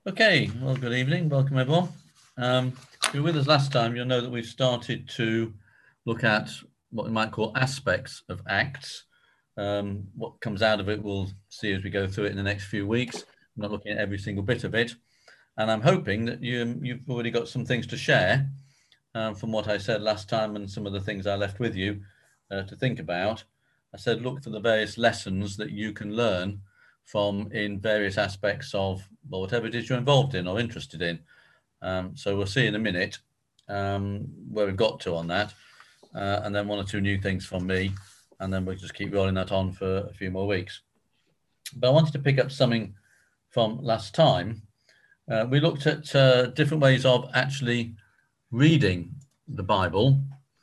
Okay, well, good evening. Welcome, everyone. If you were with us last time, you'll know that we've started to look at what we might call aspects of Acts. What comes out of it, we'll see as we go through it in the next few weeks. I'm not looking at every single bit of it. And I'm hoping that you've already got some things to share from what I said last time and some of the things I left with you to think about. I said, look for the various lessons that you can learn from in various aspects of whatever it is you're involved in or interested in. So we'll see in a minute where we've got to on that, and then one or two new things from me, and then we'll just keep rolling that on for a few more weeks. But I wanted to pick up something from last time. We looked at different ways of actually reading the Bible,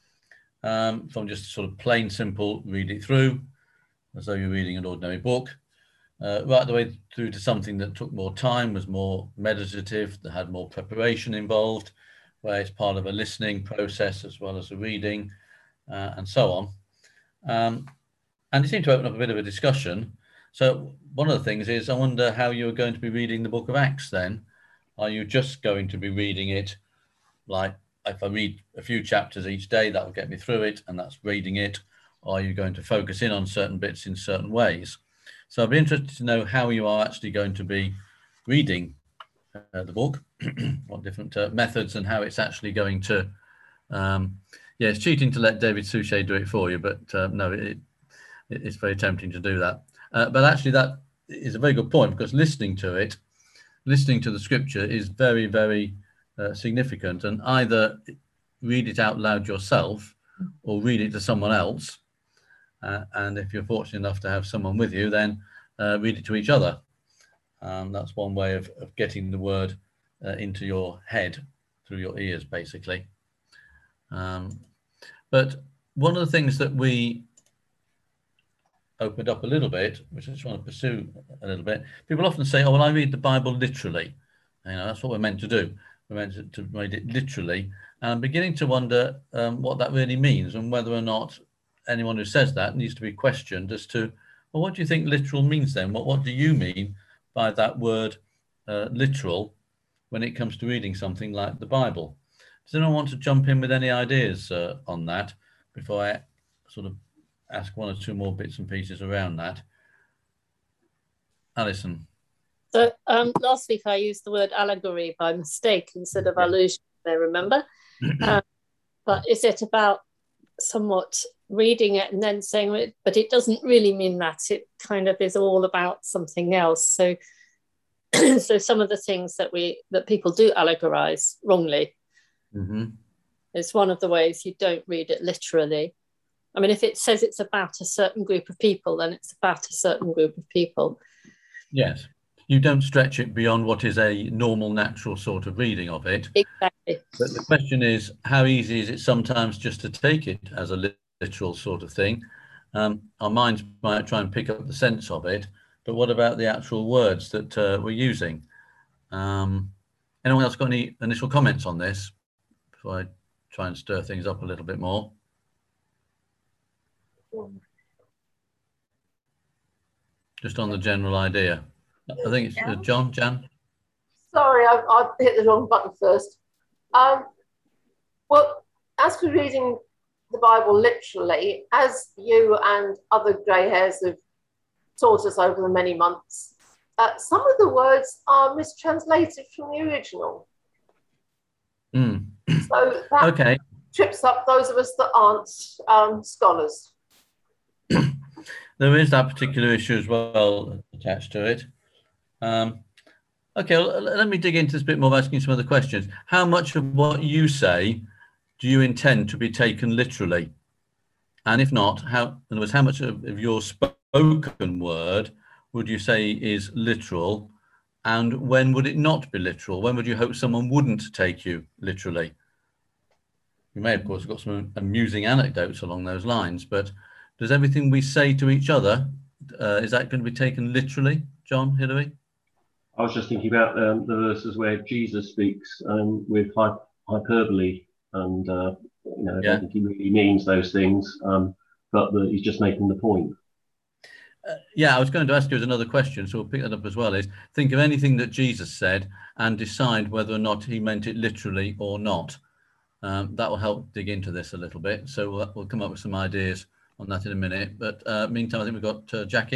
from just sort of plain, simple, read it through, as though you're reading an ordinary book, right the way through to something that took more time, was more meditative, that had more preparation involved, where it's part of a listening process as well as a reading, and so on. And it seemed to open up a bit of a discussion. So one of the things is, I wonder how you're going to be reading the book of Acts then. Are you just going to be reading it like, if I read a few chapters each day, that will get me through it, and that's reading it? Or are you going to focus in on certain bits in certain ways? So I'd be interested to know how you are actually going to be reading the book, what different methods, and how it's actually going to, it's cheating to let David Suchet do it for you, but no, it's very tempting to do that. But actually that is a very good point, because listening to the scripture is very, very significant, and either read it out loud yourself or read it to someone else. And if you're fortunate enough to have someone with you, then read it to each other. That's one way of getting the word into your head through your ears, basically. But one of the things that we opened up a little bit, which I just want to pursue a little bit, people often say, oh, well, I read the Bible literally. That's what we're meant to do. We're meant to read it literally. And I'm beginning to wonder what that really means, and whether or not anyone who says that needs to be questioned as to, well, what do you think literal means then? What do you mean by that word literal when it comes to reading something like the Bible? Does anyone want to jump in with any ideas on that before I sort of ask one or two more bits and pieces around that? Alison. So last week I used the word allegory by mistake instead of allusion, I remember. But is it about somewhat reading it and then saying it, but it doesn't really mean that. It kind of is all about something else. So so some of the things that people do allegorize wrongly. Mm-hmm. It's one of the ways you don't read it literally. I mean, if it says it's about a certain group of people, then it's about a certain group of people. Yes. You don't stretch it beyond what is a normal, natural sort of reading of it. Exactly. But the question is, how easy is it sometimes just to take it as a literal sort of thing? Our minds might try and pick up the sense of it, but what about the actual words that we're using? Anyone else got any initial comments on this before I try and stir things up a little bit more? Just on the general idea. I think it's Jan. Sorry, I hit the wrong button first. Well, as for reading the Bible literally, as you and other grey hairs have taught us over the many months, some of the words are mistranslated from the original. So that trips up those of us that aren't scholars. There is that particular issue as well attached to it. Okay, well, let me dig into this a bit more, asking some other questions. How much of what you say do you intend to be taken literally? And if not, in other words, how much of your spoken word would you say is literal? And when would it not be literal? When would you hope someone wouldn't take you literally? You may, of course, have got some amusing anecdotes along those lines, but does everything we say to each other, is that going to be taken literally? John, Hilary? I was just thinking about the verses where Jesus speaks with hyperbole, and I don't think he really means those things, but he's just making the point. Yeah, I was going to ask you as another question, so we'll pick that up as well, is think of anything that Jesus said and decide whether or not he meant it literally or not. That will help dig into this a little bit. So we'll come up with some ideas on that in a minute. But meantime, I think we've got Jackie.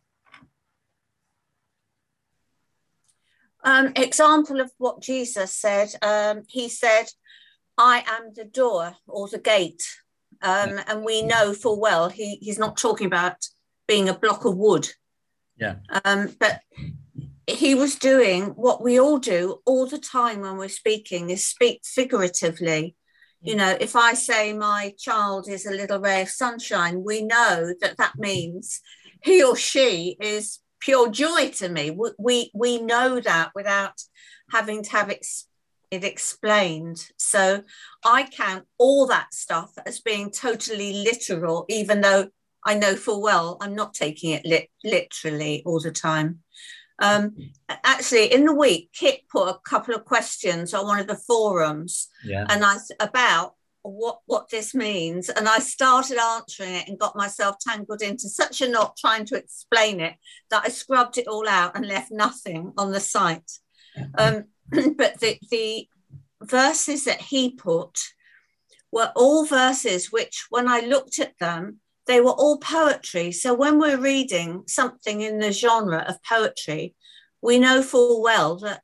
Example of what Jesus said. He said, I am the door or the gate. And we know full well he's not talking about being a block of wood. Yeah. But he was doing what we all do all the time when we're speaking, is speak figuratively. You know, if I say my child is a little ray of sunshine, we know that that means he or she is pure joy to me. We know that without having to have it explained. So I count all that stuff as being totally literal, even though I know full well I'm not taking it literally all the time. Actually, in the week, Kit put a couple of questions on one of the forums, and about what this means, and I started answering it and got myself tangled into such a knot trying to explain it that I scrubbed it all out and left nothing on the site. But the verses that he put were all verses which, when I looked at them, they were all poetry. So when we're reading something in the genre of poetry, we know full well that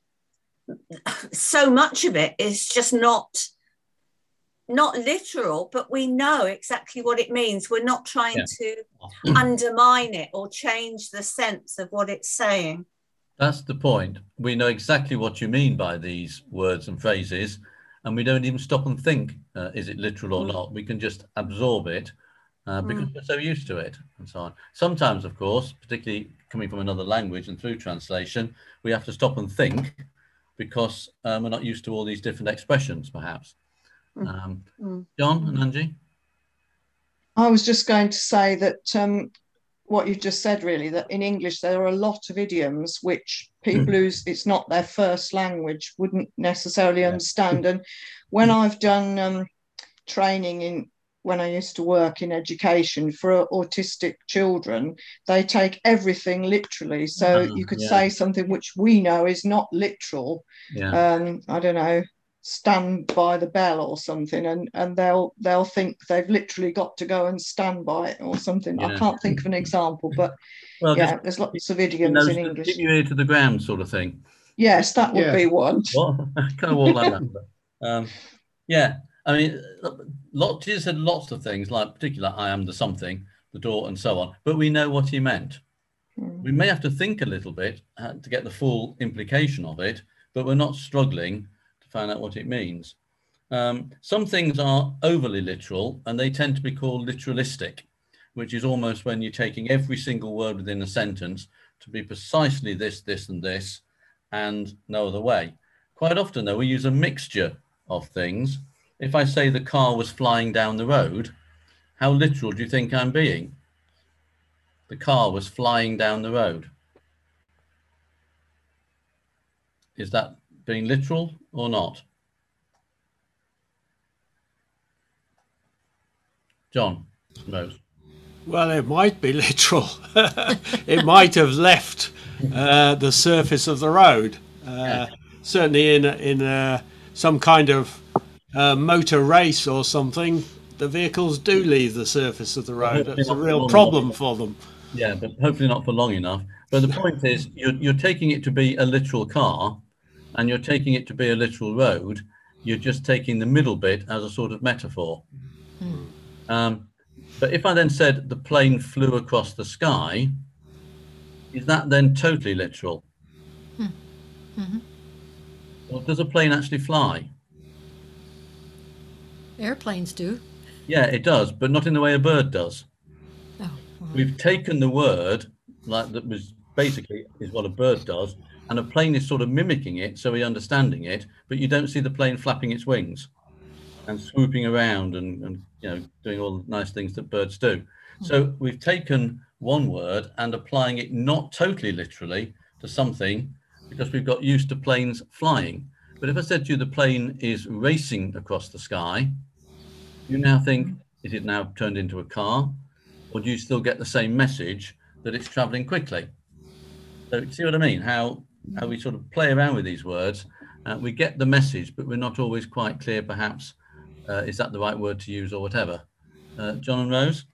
so much of it is just not literal, but we know exactly what it means. We're not trying to undermine it or change the sense of what it's saying. That's the point. We know exactly what you mean by these words and phrases, and we don't even stop and think, is it literal or not? We can just absorb it because we're so used to it and so on. Sometimes, of course, particularly coming from another language and through translation, we have to stop and think because we're not used to all these different expressions, perhaps. John and Angie? I was just going to say that what you've just said, really, that in English there are a lot of idioms which people who's it's not their first language wouldn't necessarily understand. And when I've done training when I used to work in education for autistic children, they take everything literally. So you could say something which we know is not literal. I don't know, stand by the bell or something, and they'll think they've literally got to go and stand by it or something. I can't think of an example, but there's lots of idioms in English. Keep your ear to the ground sort of thing. Yes, that would be one. What? Kind of all like that. But, I mean, Jesus said lots of things, like particularly I am the something, the door and so on, but we know what he meant. We may have to think a little bit to get the full implication of it, but we're not struggling to find out what it means. Some things are overly literal and they tend to be called literalistic, which is almost when you're taking every single word within a sentence to be precisely this, this and this, and no other way. Quite often, though, we use a mixture of things. If I say the car was flying down the road, how literal do you think I'm being? The car was flying down the road. Is that being literal or not? John knows. Well, it might be literal. It might have left the surface of the road. Certainly in some kind of motor race or something, the vehicles do leave the surface of the road. It's a real problem for them. Yeah, but hopefully not for long enough. But the point is, you're taking it to be a literal car and you're taking it to be a literal road. You're just taking the middle bit as a sort of metaphor. But if I then said the plane flew across the sky, is that then totally literal? Or does a plane actually fly? Airplanes do. Yeah, it does, but not in the way a bird does. Oh, We've taken the word, like that was basically is what a bird does, and a plane is sort of mimicking it, so we're understanding it, but you don't see the plane flapping its wings and swooping around and doing all the nice things that birds do. So we've taken one word and applying it not totally literally to something because we've got used to planes flying. But if I said to you the plane is racing across the sky, you now think, is it now turned into a car? Or do you still get the same message that it's traveling quickly. So you see what I mean? How we sort of play around with these words. We get the message, but we're not always quite clear, perhaps, is that the right word to use or whatever. John and Rose?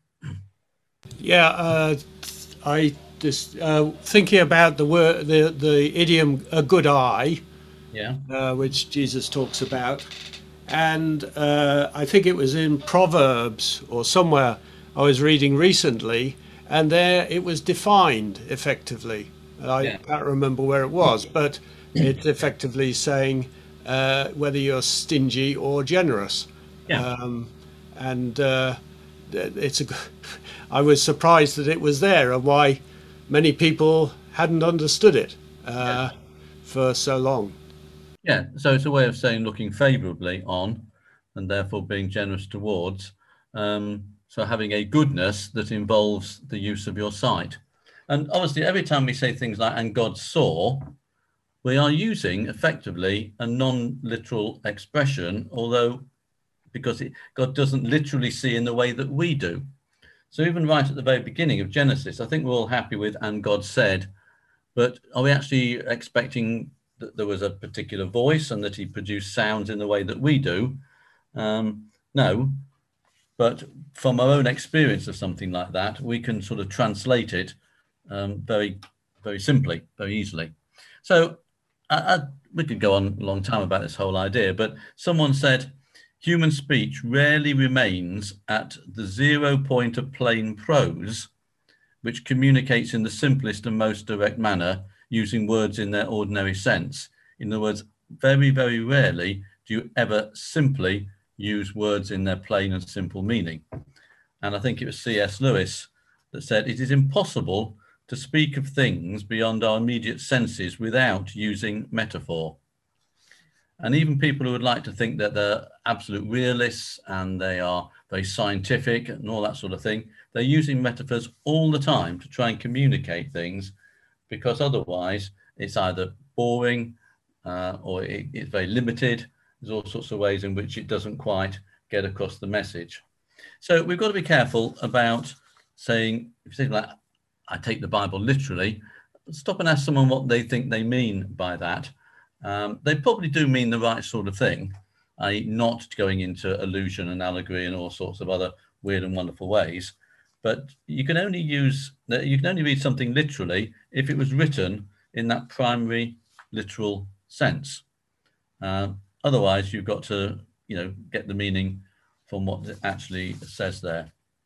Yeah, I just thinking about the word, the idiom "a good eye," Yeah. Which Jesus talks about, and I think it was in Proverbs or somewhere I was reading recently, and there it was defined effectively. I can't remember where it was, but it's effectively saying whether you're stingy or generous. Yeah. And it's I was surprised that it was there and why many people hadn't understood it for so long. Yeah, so it's a way of saying looking favourably on and therefore being generous towards. So having a goodness that involves the use of your sight. And obviously, every time we say things like, and God saw, we are using effectively a non-literal expression, although because God doesn't literally see in the way that we do. So even right at the very beginning of Genesis, I think we're all happy with, and God said, but are we actually expecting that there was a particular voice and that he produced sounds in the way that we do? No, but from our own experience of something like that, we can sort of translate it very, very simply, very easily. So we could go on a long time about this whole idea, but someone said, human speech rarely remains at the 0 point of plain prose, which communicates in the simplest and most direct manner, using words in their ordinary sense. In other words, very, very rarely do you ever simply use words in their plain and simple meaning. And I think it was C.S. Lewis that said, it is impossible to speak of things beyond our immediate senses without using metaphor. And even people who would like to think that they're absolute realists and they are very scientific and all that sort of thing, they're using metaphors all the time to try and communicate things, because otherwise it's either boring or it's very limited. There's all sorts of ways in which it doesn't quite get across the message. So we've got to be careful about saying, if you say like, I take the Bible literally, stop and ask someone what they think they mean by that. They probably do mean the right sort of thing, i.e. not going into allusion and allegory and all sorts of other weird and wonderful ways. But you can only read something literally if it was written in that primary literal sense. Otherwise, you've got to, get the meaning from what it actually says there.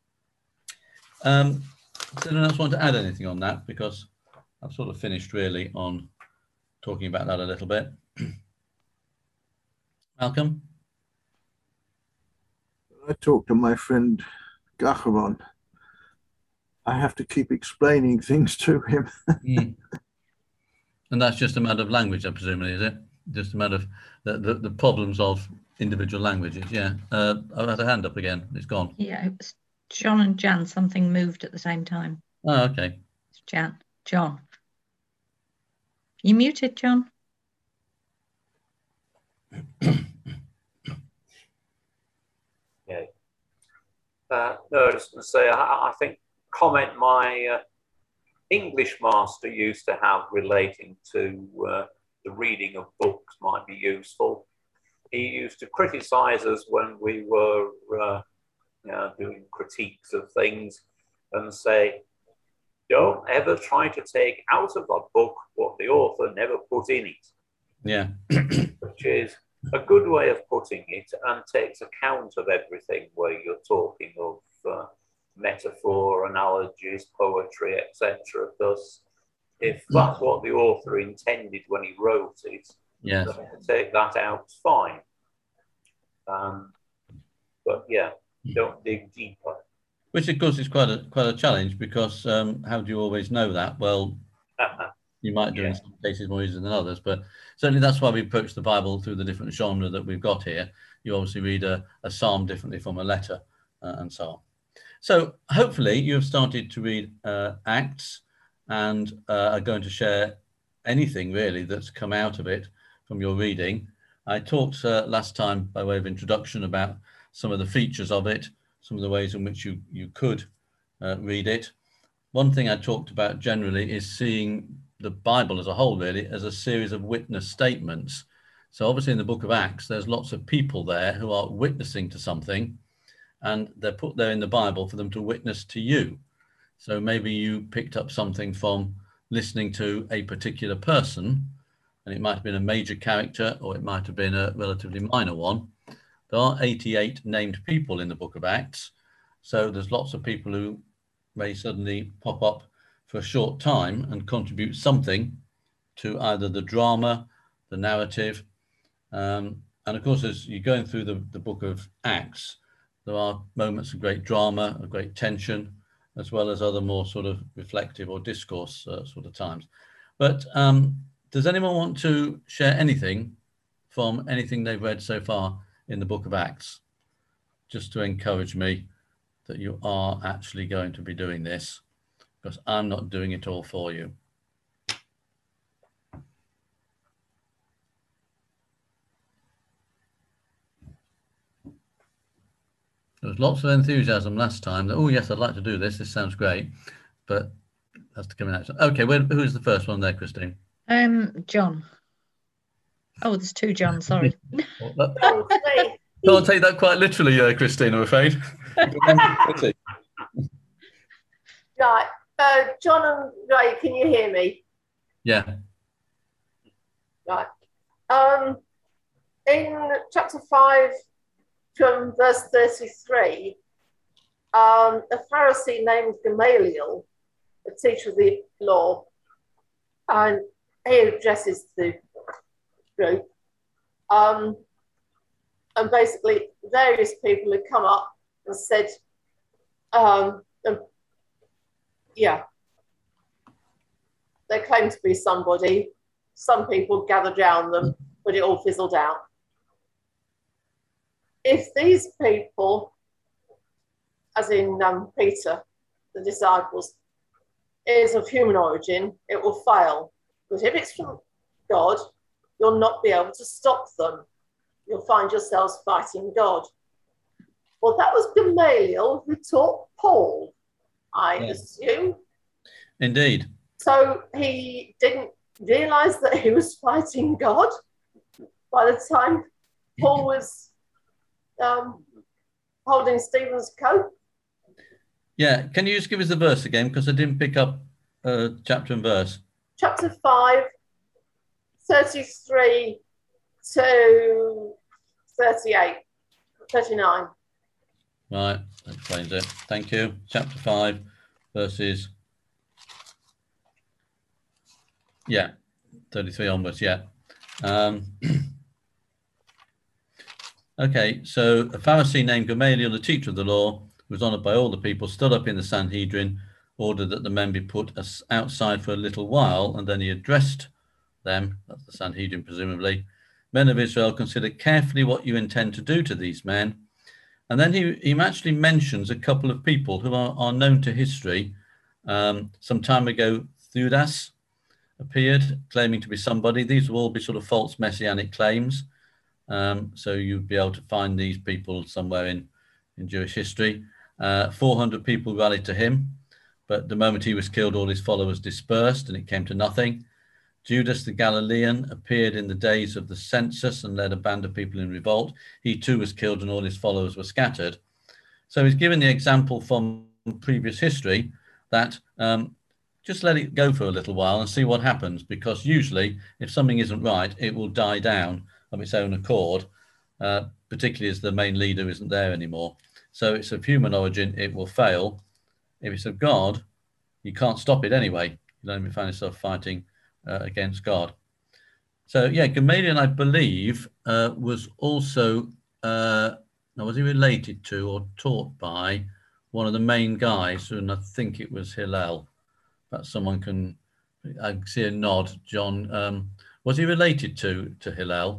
Does anyone else want to add anything on that? Because I've sort of finished really on talking about that a little bit. Malcolm? I talked to my friend Gacharon. I have to keep explaining things to him. And that's just a matter of language, I presume, is it? Just a matter of the problems of individual languages. Yeah. I've had a hand up again. It's gone. Yeah, it was John and Jan. Something moved at the same time. Oh, okay. It's John. You muted, John? Yeah. No, I was just going to say, I think comment my English master used to have relating to the reading of books might be useful. He used to criticize us when we were doing critiques of things and say, don't ever try to take out of a book what the author never put in it. Yeah. Which is a good way of putting it and takes account of everything where you're talking of metaphor, analogies, poetry, etc. Thus, if that's what the author intended when he wrote it, yes, take that out, fine. But yeah, don't dig deeper. Which of course is quite a challenge, because how do you always know that? Well, you might do in some cases more easily than others, but certainly that's why we approach the Bible through the different genre that we've got here. You obviously read a psalm differently from a letter and so on. So hopefully you have started to read Acts and are going to share anything really that's come out of it from your reading. I talked last time by way of introduction about some of the features of it, some of the ways in which you could read it. one thing I talked about generally is seeing the Bible as a whole, really, as a series of witness statements. So obviously in the book of Acts, there's lots of people there who are witnessing to something, and they're put there in the Bible for them to witness to you. So maybe you picked up something from listening to a particular person, and it might have been a major character or it might have been a relatively minor one. There are 88 named people in the book of Acts. So there's lots of people who may suddenly pop up for a short time and contribute something to either the drama, the narrative. And of course, as you're going through the book of Acts, there are moments of great drama, of great tension, as well as other more sort of reflective or discourse sort of times. But does anyone want to share anything from anything they've read so far in the book of Acts, just to encourage me that you are actually going to be doing this, because I'm not doing it all for you. There was lots of enthusiasm last time that, oh yes, I'd like to do this. This sounds great, but that's to come in. Okay, who's the first one there, Christine? John. Oh, there's two John, sorry. Can't take that quite literally, Christine, I'm afraid. Right, John and Ray, can you hear me? Yeah. Right. In chapter 5, from verse 33, a Pharisee named Gamaliel, a teacher of the law, and he addresses the group. And basically, various people had come up and said, yeah, they claimed to be somebody. Some people gathered around them, but it all fizzled out. If these people, as in Peter, the disciples, is of human origin, it will fail. But if it's from God, you'll not be able to stop them. You'll find yourselves fighting God. Well, that was Gamaliel who taught Paul, I assume. Indeed. So he didn't realize that he was fighting God by the time Paul was holding Stephen's coat. Yeah, can you just give us the verse again? Because I didn't pick up chapter and verse. Chapter 5, 33 to 38, 39. Right, that explains it. Thank you. Chapter 5, verses, 33 onwards, Okay, so a Pharisee named Gamaliel, the teacher of the law, who was honoured by all the people, stood up in the Sanhedrin, ordered that the men be put outside for a little while, and then he addressed them, that's the Sanhedrin presumably, men of Israel, consider carefully what you intend to do to these men. And then he actually mentions a couple of people who are known to history. Some time ago, Theudas appeared, claiming to be somebody. These will all be sort of false messianic claims. So you'd be able to find these people somewhere in Jewish history. 400 people rallied to him, but the moment he was killed, all his followers dispersed and it came to nothing. Judas the Galilean appeared in the days of the census and led a band of people in revolt. He too was killed and all his followers were scattered. So he's given the example from previous history that just let it go for a little while and see what happens, because usually if something isn't right, it will die down of its own accord, particularly as the main leader isn't there anymore. So it's of human origin, it will fail. If it's of God, you can't stop it anyway. You don't even find yourself fighting against God. So yeah, Gamaliel, I believe, was also, was he related to or taught by one of the main guys, and I think it was Hillel. But someone can, I see a nod, John. Was he related to Hillel?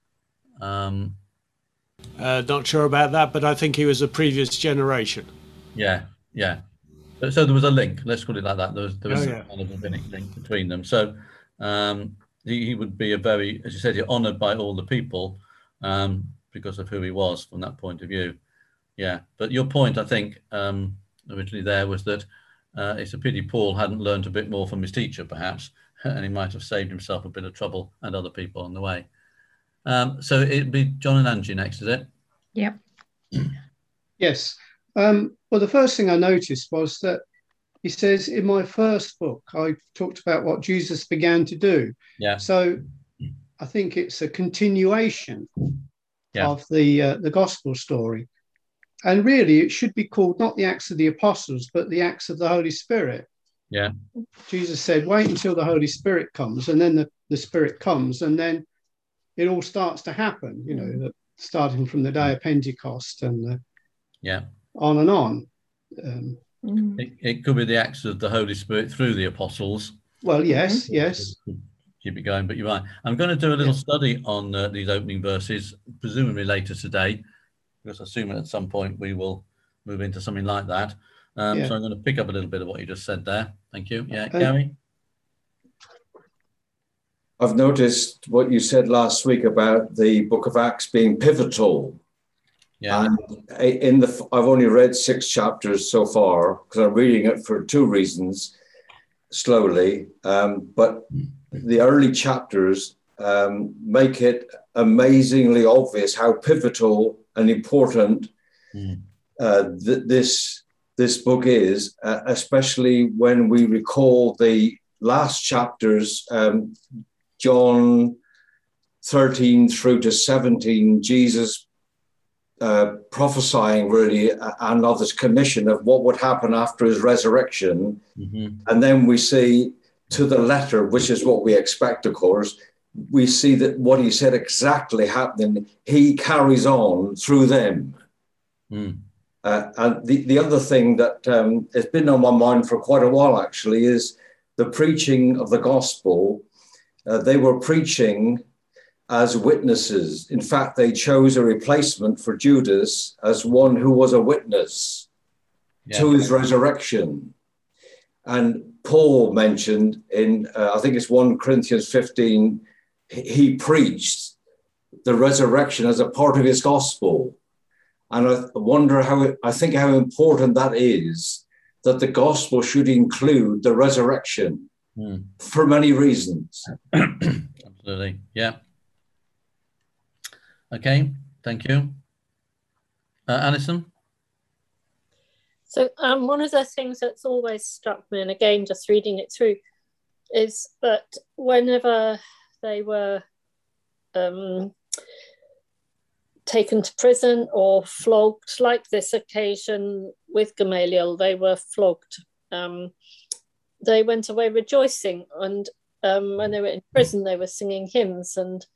Not sure about that, but I think he was a previous generation. Yeah. So there was a link. Let's call it like that. There was kind of a link between them. So he would be a very, as you said, you're honoured by all the people because of who he was from that point of view. Yeah. But your point, I think, originally there was that It's a pity Paul hadn't learned a bit more from his teacher, perhaps, and he might have saved himself a bit of trouble and other people on the way. So it'd be John and Angie next, is it? Yep. Yes. Well, the first thing I noticed was that he says, in my first book, I talked about what Jesus began to do. Yeah. So I think it's a continuation of the gospel story. And really, it should be called not the Acts of the Apostles, but the Acts of the Holy Spirit. Yeah. Jesus said, wait until the Holy Spirit comes, and then the Spirit comes, and then it all starts to happen, you know, starting from the day of Pentecost and on and on. It could be the acts of the Holy Spirit through the apostles. Well, yes, yes. Keep it going, but you're right. I'm going to do a little study on these opening verses, presumably later today, because I assume at some point we will move into something like that. So I'm going to pick up a little bit of what you just said there. Thank you. Yeah, Gary? I've noticed what you said last week about the Book of Acts being pivotal. Yeah. And I've only read 6 chapters so far because I'm reading it for 2 reasons, slowly. But the early chapters make it amazingly obvious how pivotal and important this book is, especially when we recall the last chapters, John 13 through to 17, Jesus prophesying really and others' commission of what would happen after his resurrection. And then we see to the letter, which is what we expect, of course, we see that what he said exactly happening, he carries on through them. And the other thing that has been on my mind for quite a while, actually, is the preaching of the gospel. They were preaching as witnesses. In fact, they chose a replacement for Judas as one who was a witness to his resurrection. And Paul mentioned in, I think it's 1 Corinthians 15, he preached the resurrection as a part of his gospel. And I wonder how important that is, that the gospel should include the resurrection for many reasons. Absolutely. Yeah. Okay. Thank you. Alison? So one of the things that's always struck me, and again, just reading it through, is that whenever they were taken to prison or flogged, like this occasion with Gamaliel, they were flogged. They went away rejoicing, and when they were in prison, they were singing hymns, and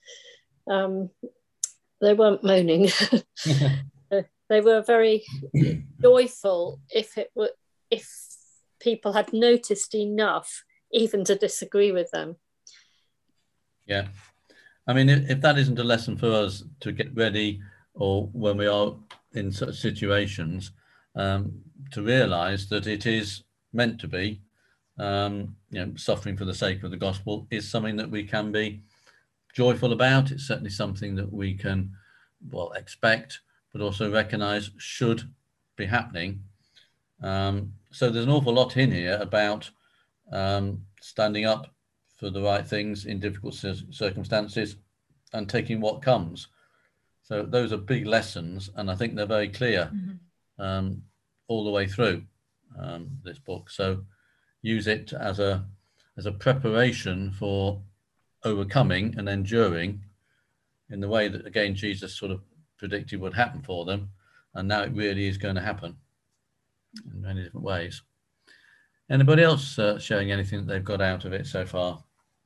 they weren't moaning. They were very joyful if people had noticed enough even to disagree with them. Yeah. I mean, if that isn't a lesson for us to get ready, or when we are in such situations, to realise that it is meant to be, suffering for the sake of the gospel is something that we can be joyful about. It's certainly something that we can, expect, but also recognise should be happening. So there's an awful lot in here about standing up for the right things in difficult circumstances and taking what comes. So those are big lessons, and I think they're very clear all the way through this book. So use it as a preparation for overcoming and enduring in the way that, again, Jesus sort of predicted would happen for them, and now it really is going to happen in many different ways. Anybody else showing anything that they've got out of it so far?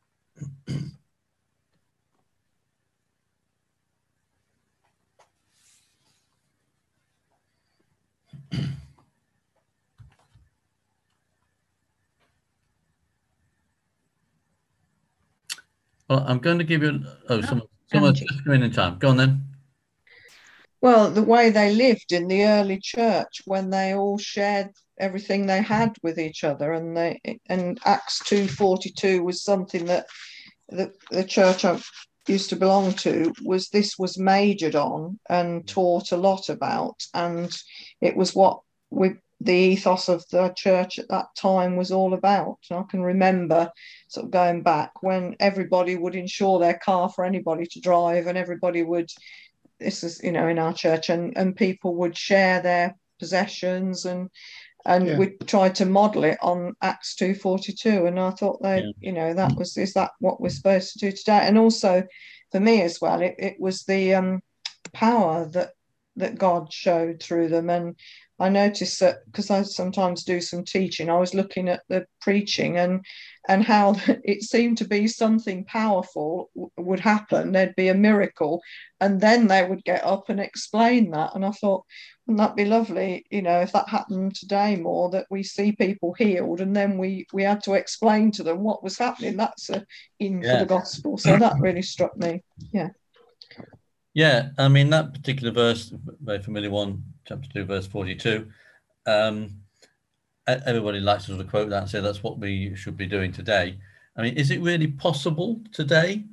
Well, I'm going to give you. Someone's just coming in time. Go on then. Well, the way they lived in the early church, when they all shared everything they had with each other, and Acts 2:42 was something that the church I used to belong to was majored on and taught a lot about, and it was what the ethos of the church at that time was all about. And I can remember sort of going back when everybody would insure their car for anybody to drive, and everybody would, this is, in our church, and people would share their possessions, and we tried to model it on Acts 2:42, and I thought is that what we're supposed to do today? And also for me as well, it was the power that God showed through them. And I noticed that, because I sometimes do some teaching, I was looking at the preaching and how it seemed to be something powerful would happen. There'd be a miracle, and then they would get up and explain that. And I thought, wouldn't that be lovely, if that happened today more, that we see people healed and then we had to explain to them what was happening. That's for the gospel. So that really struck me. Yeah, I mean, that particular verse, very familiar one, chapter 2, verse 42, everybody likes to sort of quote that and say that's what we should be doing today. I mean, is it really possible today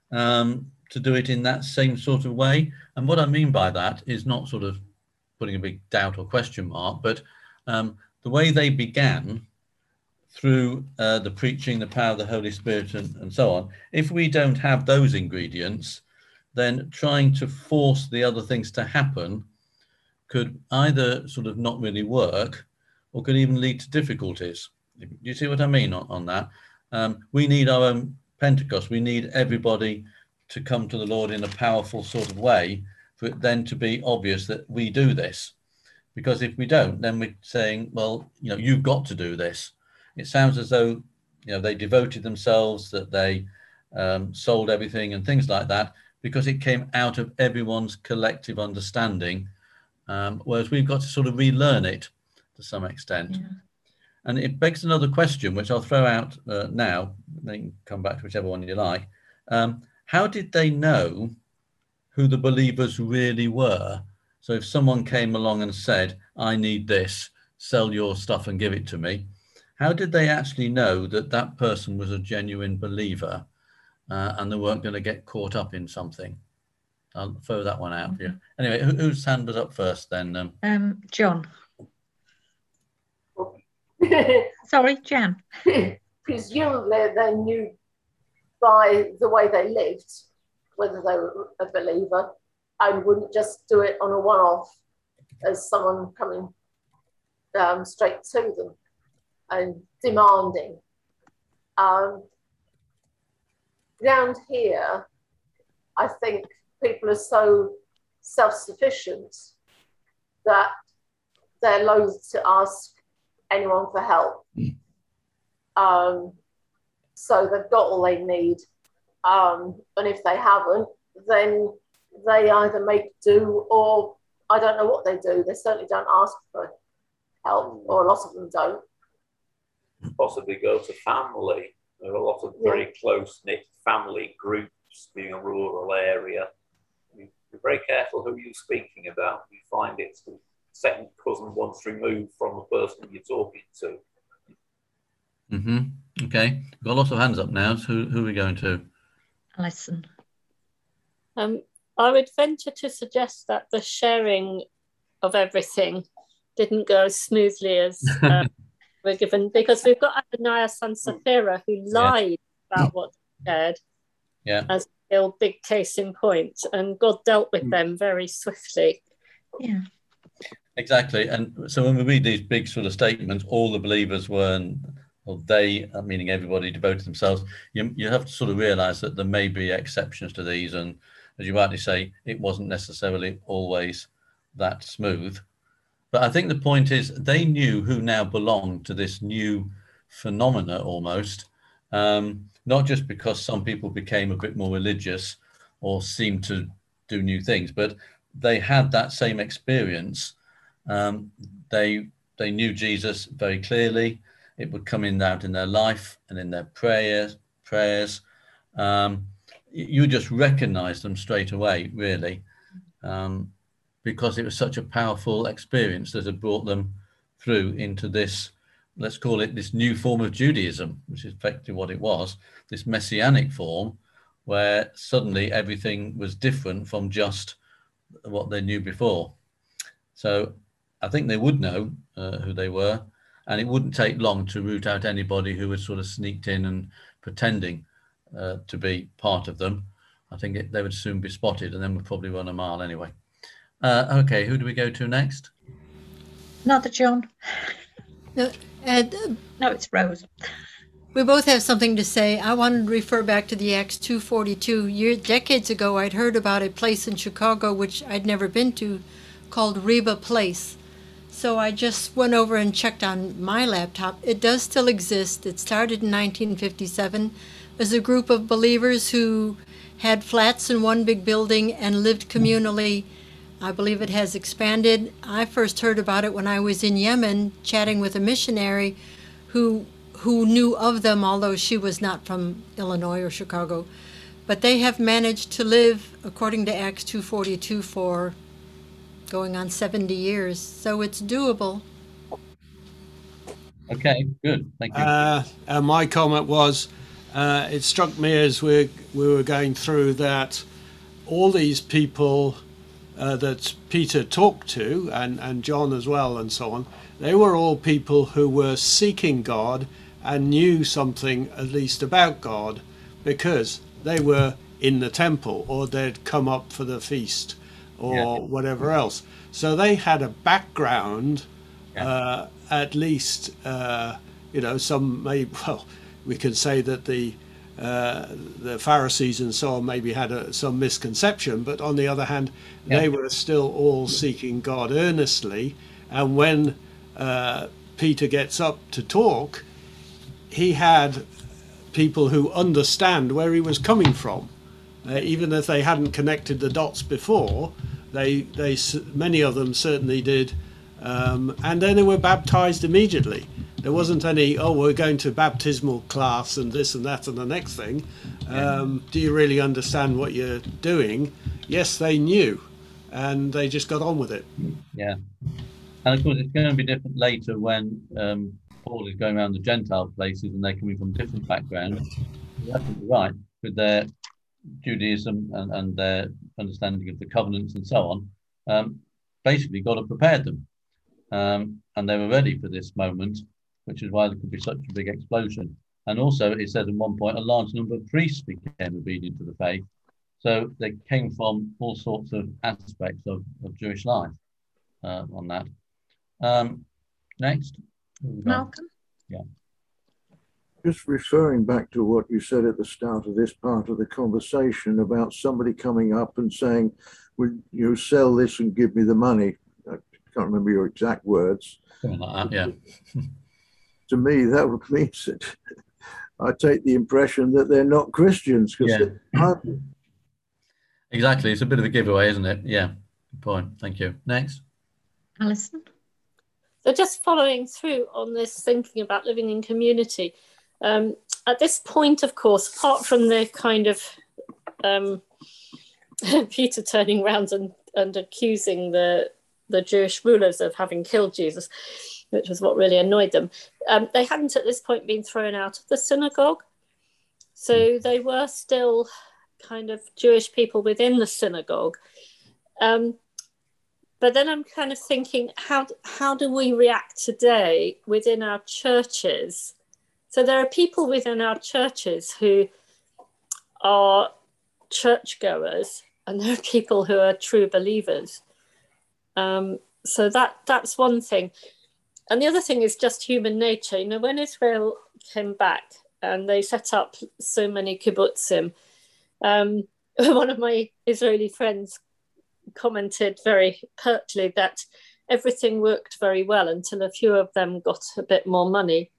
to do it in that same sort of way? And what I mean by that is not sort of putting a big doubt or question mark, but the way they began through the preaching, the power of the Holy Spirit and so on, if we don't have those ingredients, then trying to force the other things to happen could either sort of not really work, or could even lead to difficulties. Do you see what I mean on that? We need our own Pentecost. We need everybody to come to the Lord in a powerful sort of way for it then to be obvious that we do this. Because if we don't, then we're saying, well, you've got to do this. It sounds as though, they devoted themselves, that they sold everything and things like that, because it came out of everyone's collective understanding, whereas we've got to sort of relearn it to some extent. Yeah. And it begs another question, which I'll throw out now, then you can come back to whichever one you like. How did they know who the believers really were? So if someone came along and said, I need this, sell your stuff and give it to me, how did they actually know that that person was a genuine believer? And they weren't going to get caught up in something? I'll throw that one out for you. Anyway, whose hand was up first then? John. Sorry, Jan. Presumably they knew by the way they lived whether they were a believer, and wouldn't just do it on a one-off as someone coming straight to them and demanding. Down here, I think people are so self-sufficient that they're loath to ask anyone for help. So they've got all they need. And if they haven't, then they either make do, or I don't know what they do. They certainly don't ask for help, or a lot of them don't. Possibly go to family. There are a lot of very close-knit family groups being a rural area. Be very careful who you're speaking about. You find it's the second cousin once removed from the person you're talking to. Okay, we've got lots of hands up now. So who are we going to? Alison. I would venture to suggest that the sharing of everything didn't go as smoothly as we're given, because we've got Ananias and Sapphira who lied about what they shared. Yeah. As a real big case in point, and God dealt with them very swiftly. Yeah. Exactly. And so when we read these big sort of statements, all the believers were, or they, meaning everybody, devoted themselves, you have to sort of realize that there may be exceptions to these. And as you rightly say, it wasn't necessarily always that smooth. But I think the point is they knew who now belonged to this new phenomena almost, not just because some people became a bit more religious or seemed to do new things, but they had that same experience. They knew Jesus very clearly. It would come in out in their life and in their prayers. You just recognize them straight away, really, because it was such a powerful experience that had brought them through into this, let's call it this new form of Judaism, which is effectively what it was, this messianic form, where suddenly everything was different from just what they knew before. So I think they would know who they were, and it wouldn't take long to root out anybody who was sort of sneaked in and pretending to be part of them. I think they would soon be spotted, and then we'd probably run a mile anyway. Okay, who do we go to next? Another John. No, no, it's Rose. We both have something to say. I wanted to refer back to the Acts 2:42. Decades ago, I'd heard about a place in Chicago, which I'd never been to, called Reba Place. So I just went over and checked on my laptop. It does still exist. It started in 1957 as a group of believers who had flats in one big building and lived communally. I believe it has expanded. I first heard about it when I was in Yemen chatting with a missionary who knew of them, although she was not from Illinois or Chicago. But they have managed to live, according to Acts 2:42, for going on 70 years. So it's doable. Okay, good. Thank you. My comment was, it struck me as we were going through that all these people that Peter talked to, and John as well, and so on, they were all people who were seeking God and knew something at least about God, because they were in the temple, or they'd come up for the feast, or whatever else. So they had a background, at least, some may, well, we can say that the Pharisees and so on maybe had some misconception, but on the other hand, they were still all seeking God earnestly. And when Peter gets up to talk, he had people who understand where he was coming from, even if they hadn't connected the dots before. They many of them certainly did, and then they were baptized immediately. There wasn't any, we're going to baptismal class and this and that and the next thing. Do you really understand what you're doing? Yes, they knew, and they just got on with it. Yeah, and of course it's going to be different later when Paul is going around the Gentile places and they're coming from different backgrounds. You're absolutely right, with their Judaism and their understanding of the covenants and so on. Basically, God had prepared them, and they were ready for this moment, which is why there could be such a big explosion. And also, it says at one point, a large number of priests became obedient to the faith. So they came from all sorts of aspects of Jewish life on that. Next. Malcolm? Yeah. Just referring back to what you said at the start of this part of the conversation about somebody coming up and saying, "Will you sell this and give me the money?" I can't remember your exact words. Something like that, yeah. To me, that means that I take the impression that they're not Christians. Exactly. It's a bit of a giveaway, isn't it? Yeah. Good point. Thank you. Next. Alison? So just following through on this thinking about living in community, at this point, of course, apart from the kind of Peter turning around and accusing the Jewish rulers of having killed Jesus, which was what really annoyed them, they hadn't at this point been thrown out of the synagogue. So they were still kind of Jewish people within the synagogue. But then I'm kind of thinking, how do we react today within our churches? So there are people within our churches who are churchgoers, and there are people who are true believers. So that's one thing. And the other thing is just human nature. You know, when Israel came back and they set up so many kibbutzim, one of my Israeli friends commented very pertly that everything worked very well until a few of them got a bit more money.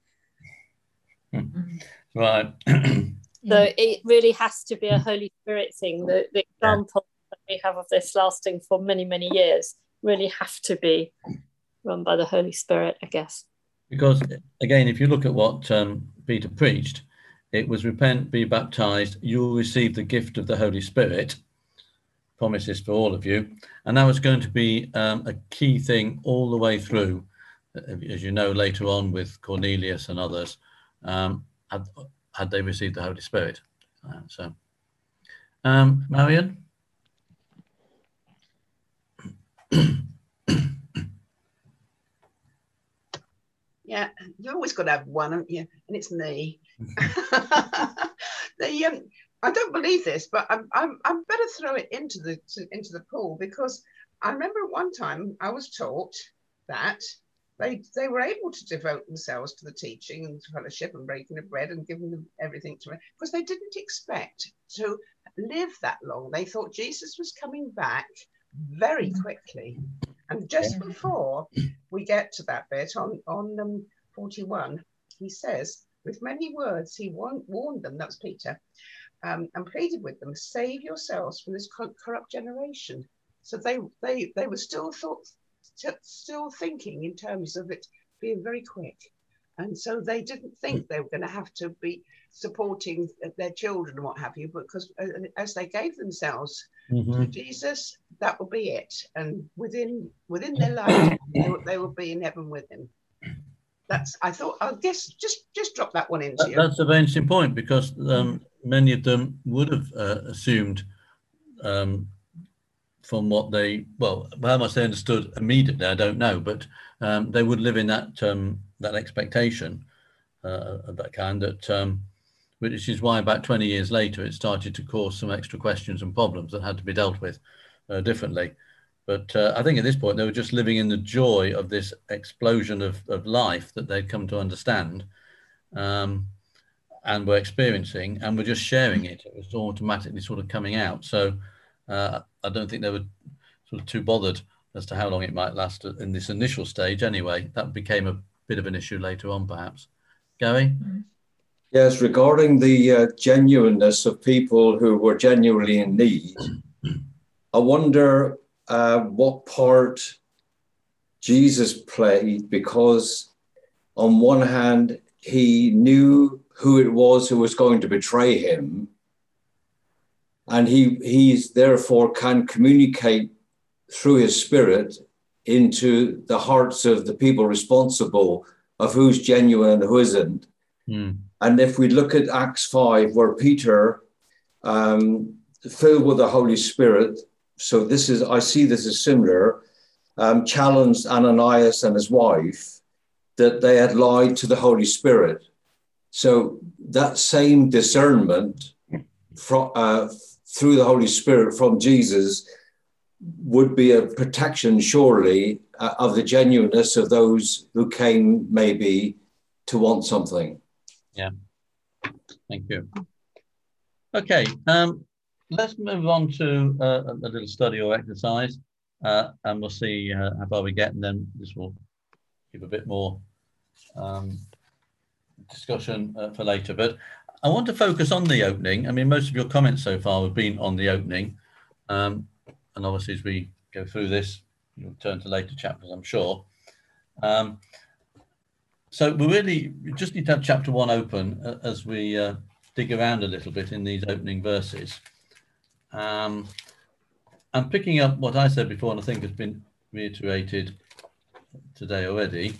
Right. So it really has to be a Holy Spirit thing. The example that we have of this lasting for many, many years really have to be run by the Holy Spirit, I guess. Because, again, if you look at what Peter preached, it was repent, be baptized, you will receive the gift of the Holy Spirit. Promises for all of you. And that was going to be a key thing all the way through, as you know, later on with Cornelius and others, had they received the Holy Spirit. Marion? Yeah, you've always got to have one, haven't you? And it's me. I don't believe this, but I'm better throw it into the pool, because I remember at one time I was taught that they were able to devote themselves to the teaching and to fellowship and breaking of bread and giving them everything to it, because they didn't expect to live that long. They thought Jesus was coming back very quickly. And just before we get to that bit on 41, he says, with many words, he warned them, that's Peter, and pleaded with them, save yourselves from this corrupt generation. So they were still thinking in terms of it being very quick. And so they didn't think they were going to have to be supporting their children and what have you, because as they gave themselves to Jesus, that will be it. And within their life, they will be in heaven with him. I guess just drop that one into you. That's a very interesting point, because many of them would have assumed from what how much they understood immediately, I don't know, but they would live in that expectation of that kind, which is why about 20 years later it started to cause some extra questions and problems that had to be dealt with differently. But I think at this point they were just living in the joy of this explosion of life that they'd come to understand and were experiencing, and were just sharing it. It was automatically sort of coming out. So I don't think they were sort of too bothered as to how long it might last in this initial stage anyway. That became a bit of an issue later on, perhaps. Gary? Yes, regarding the genuineness of people who were genuinely in need, I wonder what part Jesus played, because on one hand, he knew who it was who was going to betray him, and he's therefore can communicate through his spirit into the hearts of the people responsible of who's genuine and who isn't. And if we look at Acts 5, where Peter, filled with the Holy Spirit, so I see this as similar, challenged Ananias and his wife that they had lied to the Holy Spirit. So that same discernment through the Holy Spirit from Jesus would be a protection, surely, of the genuineness of those who came maybe to want something. Yeah, thank you. Okay, let's move on to a little study or exercise, and we'll see how far we get, and then this will give a bit more discussion for later. But I want to focus on the opening. I mean, most of your comments so far have been on the opening, and obviously as we go through this, you'll turn to later chapters, I'm sure. So we just need to have chapter 1 open as we dig around a little bit in these opening verses. I'm picking up what I said before, and I think has been reiterated today already.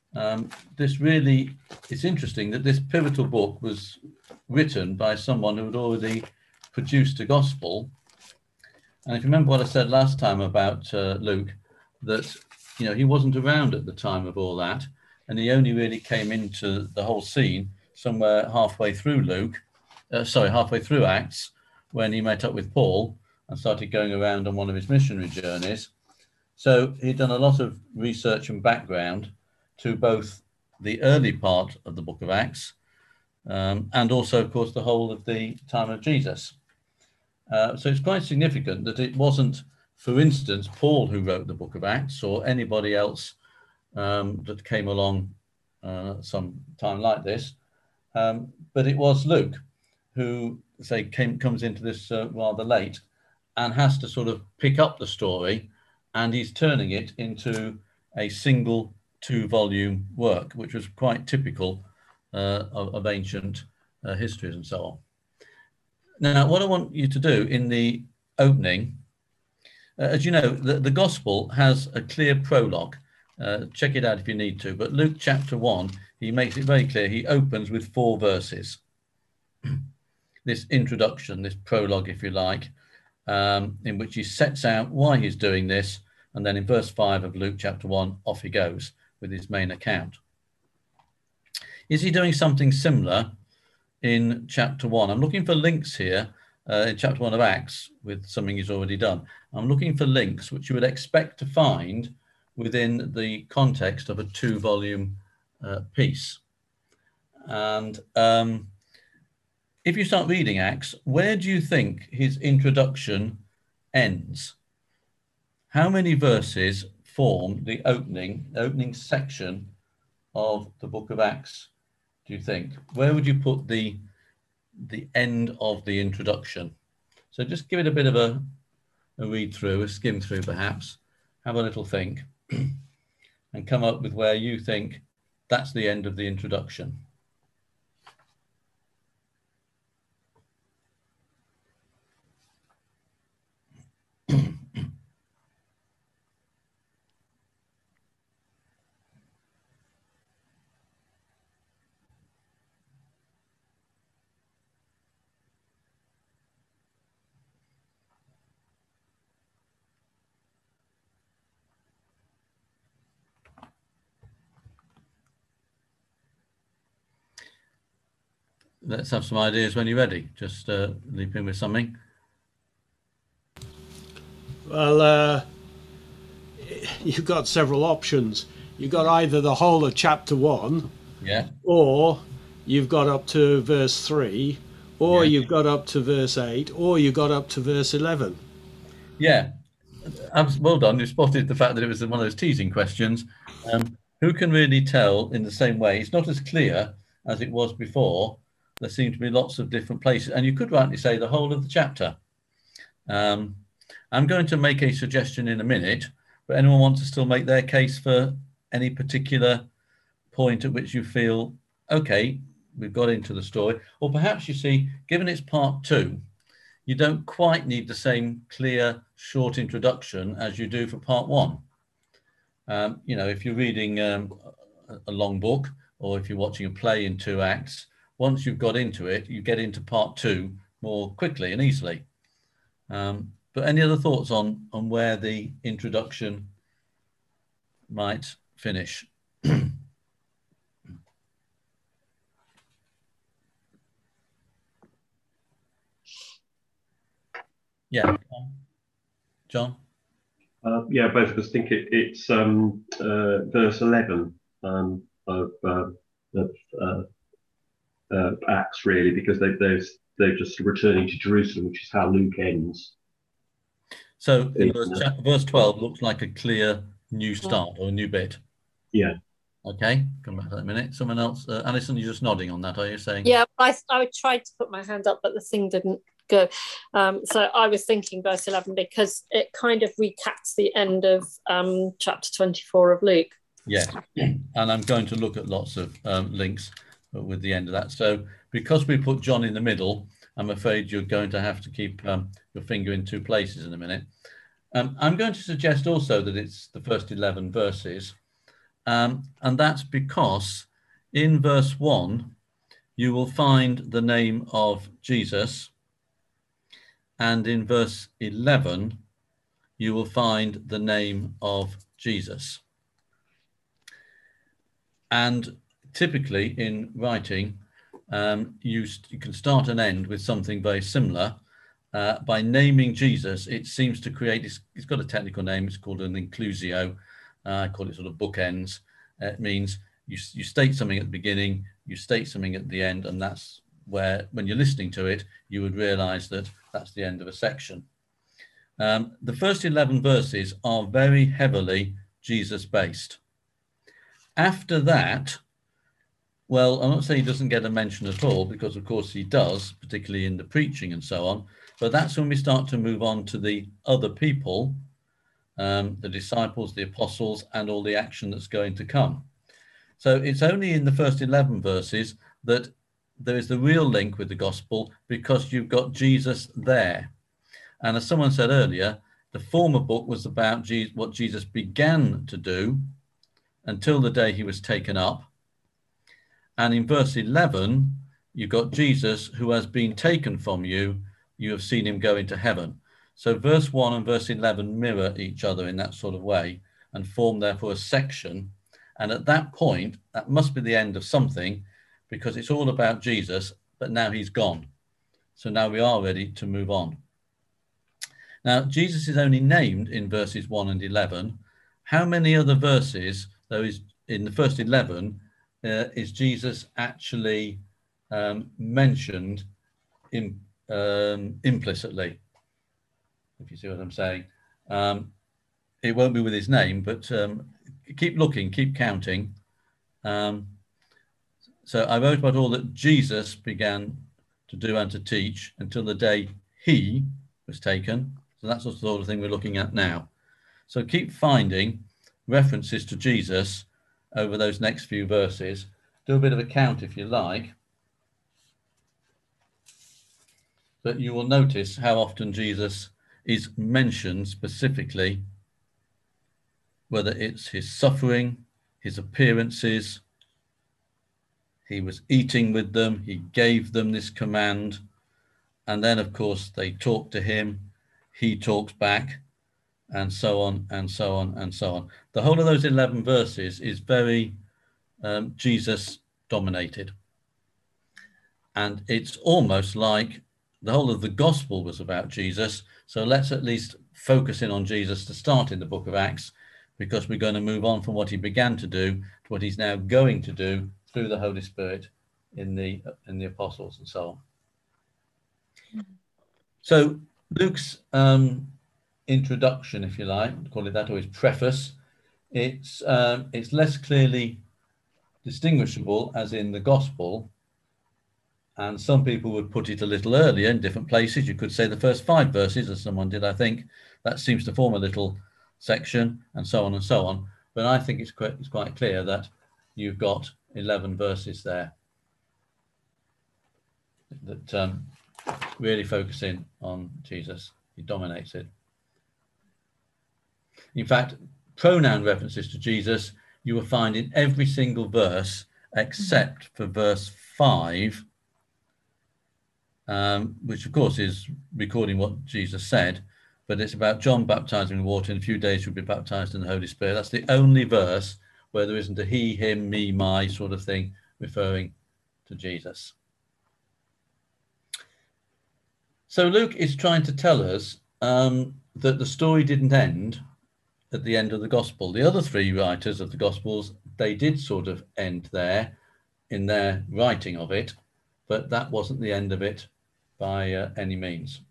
It's interesting that this pivotal book was written by someone who had already produced a gospel. And if you remember what I said last time about Luke, that he wasn't around at the time of all that, and he only really came into the whole scene somewhere halfway through halfway through Acts, when he met up with Paul and started going around on one of his missionary journeys. So he'd done a lot of research and background to both the early part of the book of Acts and also, of course, the whole of the time of Jesus. So it's quite significant that it wasn't, for instance, Paul who wrote the book of Acts or anybody else that came along some time like this, but it was Luke who, comes into this rather late and has to sort of pick up the story, and he's turning it into a single 2-volume work, which was quite typical of ancient histories and so on. Now, what I want you to do in the opening, as you know, the gospel has a clear prologue. Check it out if you need to. But Luke chapter 1, he makes it very clear. He opens with 4 verses. This introduction, this prologue, if you like, in which he sets out why he's doing this. And then in verse 5 of Luke chapter 1, off he goes with his main account. Is he doing something similar in chapter 1? I'm looking for links here in chapter 1 of Acts with something he's already done. I'm looking for links which you would expect to find within the context of a 2-volume piece. And if you start reading Acts, where do you think his introduction ends? How many verses form the opening section of the book of Acts, do you think? Where would you put the end of the introduction? So just give it a bit of a read through, a skim through perhaps, have a little think, and come up with where you think that's the end of the introduction. Let's have some ideas when you're ready. Just leap in with something. Well, you've got several options. You've got either the whole of chapter 1, yeah, or you've got up to verse 3, or you've got up to verse 8, or you've got up to verse 11. Yeah, well done. You spotted the fact that it was one of those teasing questions. Who can really tell in the same way? It's not as clear as it was before. There seem to be lots of different places, and you could rightly say the whole of the chapter. I'm going to make a suggestion in a minute, but anyone wants to still make their case for any particular point at which you feel, okay, we've got into the story, or perhaps you see, given it's part 2, you don't quite need the same clear, short introduction as you do for part 1. You know, if you're reading a long book, or if you're watching a play in 2 acts, once you've got into it, you get into part 2 more quickly and easily. But any other thoughts on where the introduction might finish? Yeah, John? Yeah, both of us think it's verse 11 of Acts, really, because they're just returning to Jerusalem, which is how Luke ends. So verse 12 looks like a clear new start or a new bit. Yeah. Okay, come back to that in a minute. Someone else, Alison, you're just nodding on that, are you saying? Yeah, I tried to put my hand up, but the thing didn't go. So I was thinking verse 11 because it kind of recaps the end of chapter 24 of Luke. Yes, and I'm going to look at lots of links with the end of that. So because we put John in the middle, I'm afraid you're going to have to keep your finger in 2 places in a minute. I'm going to suggest also that it's the first 11 verses, and that's because in verse 1, you will find the name of Jesus, and in verse 11, you will find the name of Jesus. And typically in writing, you can start and end with something very similar. By naming Jesus, it seems to create, it's got a technical name, it's called an inclusio. I call it sort of bookends. It means you state something at the beginning, you state something at the end, and that's where, when you're listening to it, you would realize that that's the end of a section. The first 11 verses are very heavily Jesus-based. After that, well, I'm not saying he doesn't get a mention at all, because of course he does, particularly in the preaching and so on, but that's when we start to move on to the other people, the disciples, the apostles, and all the action that's going to come. So it's only in the first 11 verses that there is the real link with the gospel, because you've got Jesus there. And as someone said earlier, the former book was about what Jesus began to do until the day he was taken up. And in verse 11, you've got Jesus who has been taken from you. You have seen him go into heaven. So verse 1 and verse 11 mirror each other in that sort of way and form therefore a section. And at that point, that must be the end of something, because it's all about Jesus, but now he's gone. So now we are ready to move on. Now, Jesus is only named in verses 1 and 11. How many other verses, though, is in the first 11, is Jesus actually mentioned implicitly? If you see what I'm saying. It won't be with his name, but keep looking, keep counting. So I wrote about all that Jesus began to do and to teach until the day he was taken. So that's the sort of thing we're looking at now. So keep finding references to Jesus over those next few verses. Do a bit of a count if you like. But you will notice how often Jesus is mentioned specifically, whether it's his suffering, his appearances, he was eating with them, he gave them this command, and then of course they talk to him, he talks back, and so on and so on and so on. The whole of those 11 verses is very Jesus dominated, and it's almost like the whole of the gospel was about Jesus. So let's at least focus in on Jesus to start in the book of Acts, because we're going to move on from what he began to do to what he's now going to do through the Holy Spirit in the apostles and so on. So Luke's introduction, if you like, call it that, or his preface, it's less clearly distinguishable as in the gospel. And some people would put it a little earlier in different places. You could say the first 5 verses, as someone did, I think. That seems to form a little section, and so on and so on. But I think it's quite clear that you've got 11 verses there that really focus in on Jesus. He dominates it. In fact, pronoun references to Jesus you will find in every single verse except for verse 5, which of course is recording what Jesus said, but it's about John baptizing in water. In a few days you'll be baptized in the Holy Spirit. That's the only verse where there isn't a he, him, me, my sort of thing referring to Jesus. So Luke is trying to tell us that the story didn't end at the end of the gospel. The other 3 writers of the gospels, they did sort of end there in their writing of it, but that wasn't the end of it by any means.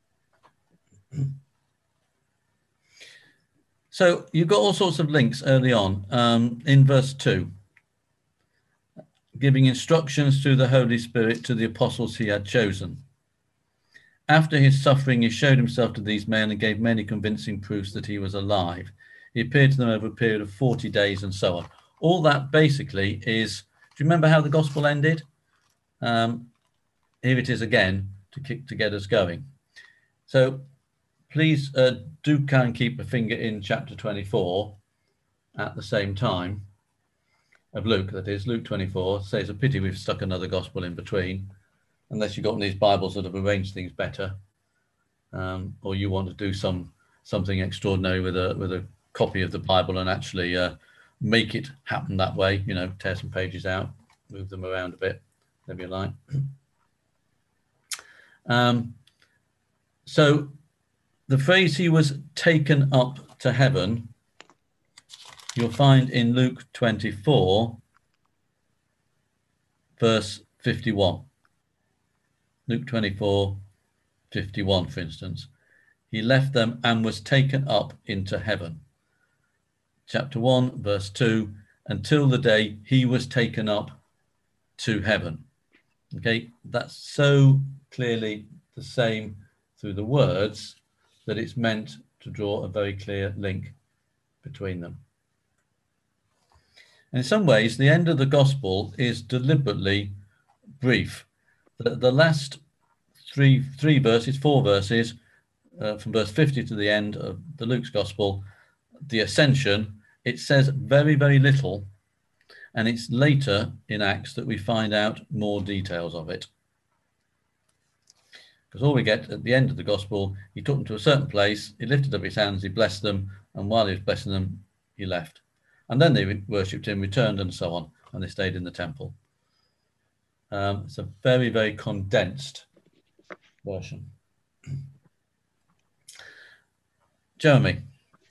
So you've got all sorts of links early on in verse 2, giving instructions through the Holy Spirit to the apostles he had chosen. After his suffering, he showed himself to these men and gave many convincing proofs that he was alive. He appeared to them over a period of 40 days and so on. All that basically is, do you remember how the gospel ended? Here it is again to get us going. So please do kind of keep a finger in chapter 24 at the same time of Luke, that is, Luke 24. So it's a pity we've stuck another gospel in between, unless you've got one of these Bibles that have arranged things better, or you want to do something extraordinary with a copy of the Bible and actually make it happen that way, you know, tear some pages out, move them around a bit, whatever you like. So the phrase he was taken up to heaven, you'll find in Luke 24, verse 51. Luke 24, 51, for instance. He left them and was taken up into heaven. Chapter 1, verse 2, until the day he was taken up to heaven. Okay, that's so clearly the same through the words that it's meant to draw a very clear link between them. And in some ways, the end of the gospel is deliberately brief. The last four verses, from verse 50 to the end of the Luke's gospel, the ascension, it says very, very little. And it's later in Acts that we find out more details of it. Because all we get at the end of the gospel, he took them to a certain place, he lifted up his hands, he blessed them, and while he was blessing them, he left. And then they worshipped him, returned, and so on, and they stayed in the temple. It's a very, very condensed version. Jeremy.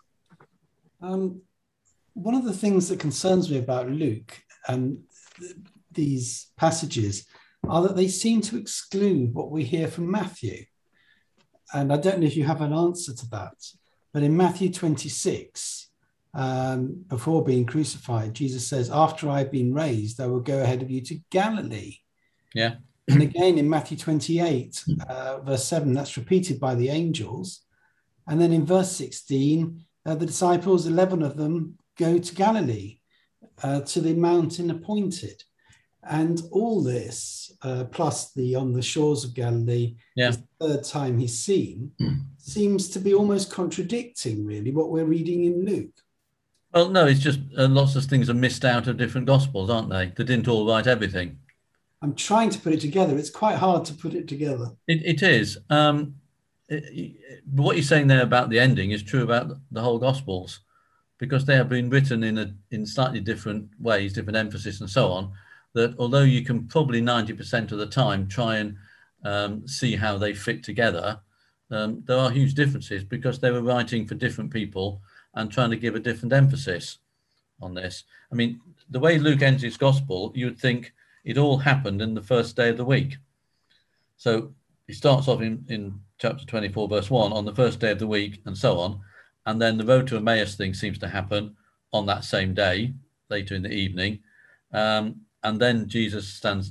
One of the things that concerns me about Luke and these passages are that they seem to exclude what we hear from Matthew. And I don't know if you have an answer to that, but in Matthew 26, before being crucified, Jesus says, after I've been raised, I will go ahead of you to Galilee. Yeah. And again, in Matthew 28, verse 7, that's repeated by the angels. And then in verse 16, the disciples, 11 of them, go to Galilee, to the mountain appointed. And all this, plus the on the shores of Galilee, is the third time he's seen, seems to be almost contradicting, really, what we're reading in Luke. Well, no, it's just lots of things are missed out of different Gospels, aren't they? They didn't all write everything. I'm trying to put it together. It's quite hard to put it together. It is. What you're saying there about the ending is true about the whole Gospels, because they have been written in slightly different ways, different emphasis and so on, that although you can probably 90% of the time try and see how they fit together, there are huge differences because they were writing for different people and trying to give a different emphasis on this. I mean, the way Luke ends his Gospel, you would think it all happened in the first day of the week. So he starts off in chapter 24, verse 1, on the first day of the week and so on. And then the road to Emmaus thing seems to happen on that same day, later in the evening. And then Jesus stands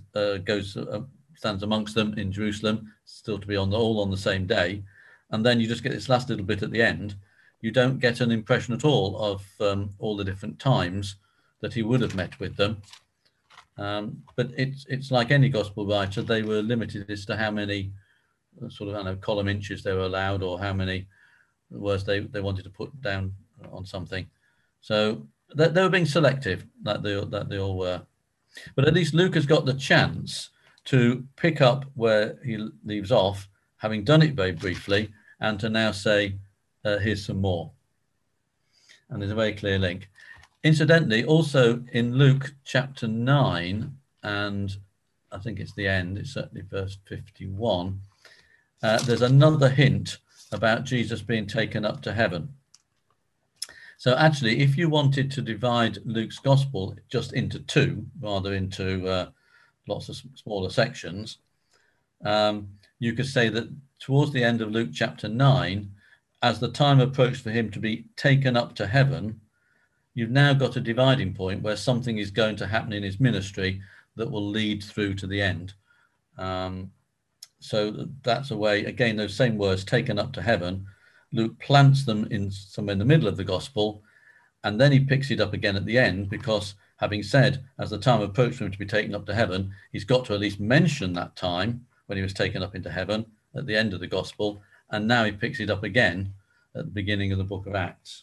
amongst them in Jerusalem, still to be all on the same day. And then you just get this last little bit at the end. You don't get an impression at all of all the different times that he would have met with them. But it's like any gospel writer, they were limited as to how many sort of, I don't know, column inches they were allowed, or how many words they wanted to put down on something. So they were being selective, that they all were. But at least Luke has got the chance to pick up where he leaves off, having done it very briefly, and to now say, here's some more. And there's a very clear link. Incidentally, also in Luke chapter 9, and I think it's the end, it's certainly verse 51, there's another hint about Jesus being taken up to heaven. So actually, if you wanted to divide Luke's gospel just into two, rather into lots of smaller sections, you could say that towards the end of Luke chapter 9, as the time approached for him to be taken up to heaven, you've now got a dividing point where something is going to happen in his ministry that will lead through to the end. So that's a way, again, those same words, taken up to heaven, Luke plants them in somewhere in the middle of the gospel, and then he picks it up again at the end, because having said, as the time approached for him to be taken up to heaven, he's got to at least mention that time when he was taken up into heaven at the end of the gospel, and now he picks it up again at the beginning of the book of Acts.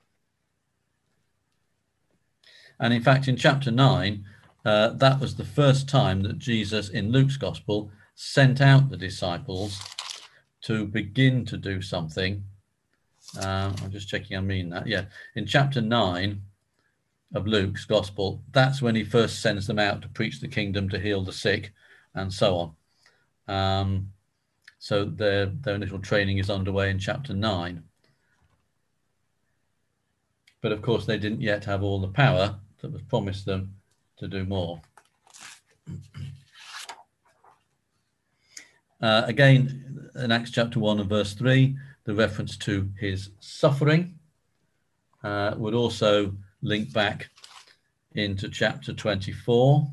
And in fact, in chapter 9, that was the first time that Jesus, in Luke's gospel, sent out the disciples to begin to do something. I'm just checking I mean that. Yeah, in chapter 9 of Luke's gospel, that's when he first sends them out to preach the kingdom, to heal the sick, and so on. So their initial training is underway in chapter 9. But of course, they didn't yet have all the power that was promised them to do more. Again, in Acts chapter 1 and verse 3, the reference to his suffering would also link back into chapter 24.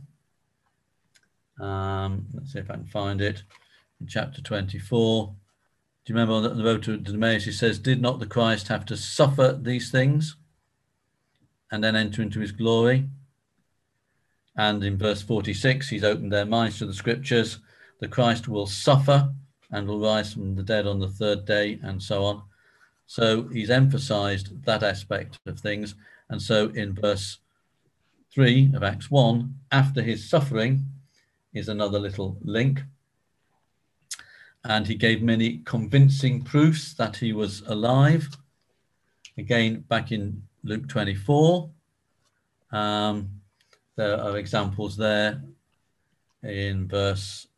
Let's see if I can find it. In chapter 24, do you remember on the road to Emmaus, he says, did not the Christ have to suffer these things and then enter into his glory? And in verse 46, he's opened their minds to the scriptures. The Christ will suffer and will rise from the dead on the third day, and so on. So he's emphasized that aspect of things. And so in verse 3 of Acts 1, after his suffering is another little link. And he gave many convincing proofs that he was alive. Again, back in Luke 24, there are examples there in verse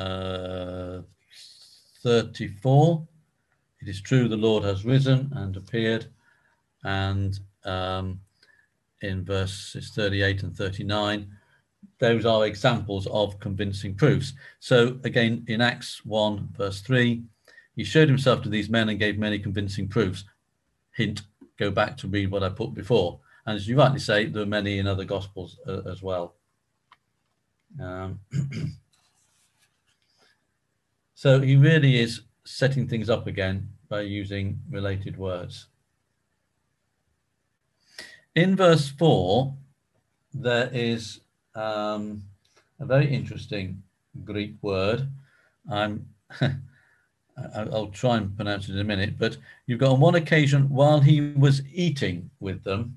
34. It is true the Lord has risen and appeared. And in verses 38 and 39, those are examples of convincing proofs. So again, in Acts 1, verse 3, he showed himself to these men and gave many convincing proofs. Hint, go back to read what I put before. And as you rightly say, there are many in other Gospels as well. So he really is setting things up again by using related words. In verse 4, there is a very interesting Greek word. I'll try and pronounce it in a minute, but you've got on one occasion while he was eating with them.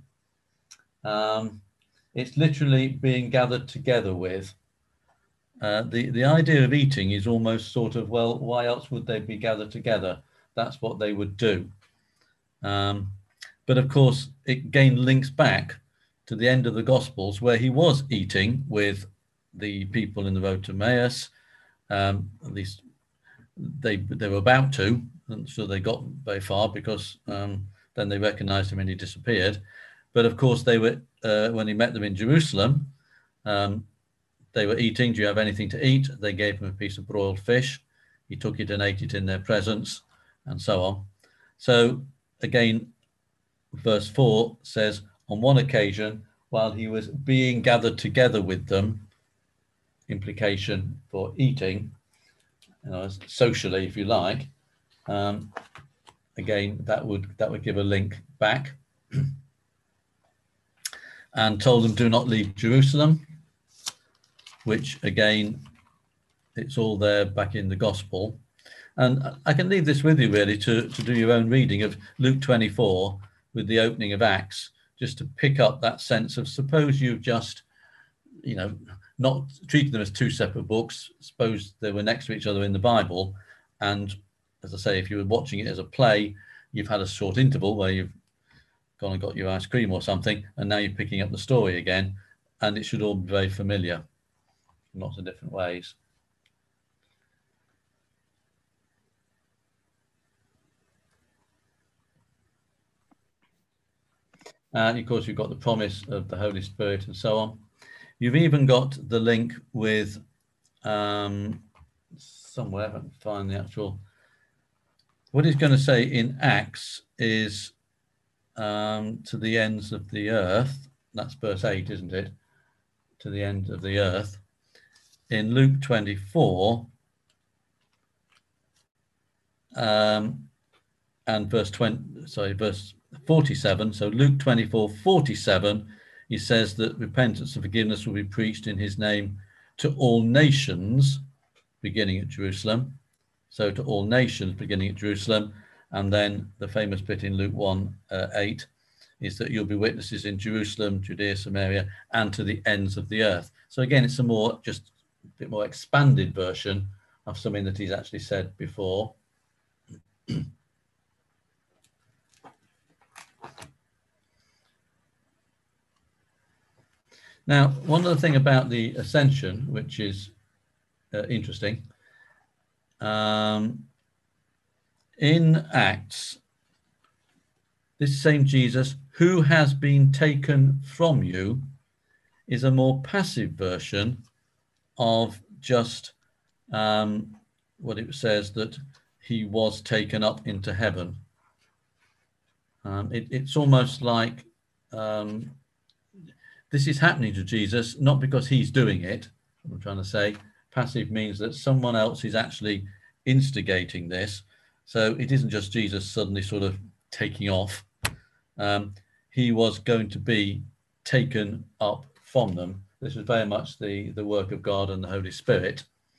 It's literally being gathered together with. The idea of eating is almost sort of, well, why else would they be gathered together? That's what they would do. But of course, it again links back to the end of the Gospels where he was eating with the people in the road to Emmaus. At least they were about to, and so they got very far because then they recognized him and he disappeared. But of course, they were when he met them in Jerusalem, they were eating. Do you have anything to eat? They gave him a piece of broiled fish. He took it and ate it in their presence, and so on. So again, verse 4 says, on one occasion, while he was being gathered together with them, implication for eating, socially, if you like. Again, that would give a link back. And told them, do not leave Jerusalem, which again, it's all there back in the Gospel. And I can leave this with you really to do your own reading of Luke 24 with the opening of Acts, just to pick up that sense of, suppose you've just, not treated them as two separate books, suppose they were next to each other in the Bible. And as I say, if you were watching it as a play, you've had a short interval where you've gone and got your ice cream or something, and now you're picking up the story again, and it should all be very familiar in lots of different ways. And of course, you've got the promise of the Holy Spirit and so on. You've even got the link with somewhere, I haven't found the actual. What he's going to say in Acts is to the ends of the earth. That's verse 8, isn't it? To the end of the earth. In Luke 24 and verse 47. So Luke 24:47, he says that repentance and forgiveness will be preached in his name to all nations, beginning at Jerusalem. So to all nations, beginning at Jerusalem. And then the famous bit in Luke 1:8 is that you'll be witnesses in Jerusalem, Judea, Samaria, and to the ends of the earth. So again, it's just a bit more expanded version of something that he's actually said before. Now, one other thing about the ascension, which is interesting, in Acts, this same Jesus, who has been taken from you, is a more passive version of just what it says, that he was taken up into heaven. It's almost like this is happening to Jesus, not because he's doing it. I'm trying to say passive means that someone else is actually instigating this. So it isn't just Jesus suddenly sort of taking off. He was going to be taken up from them. This is very much the work of God and the Holy Spirit.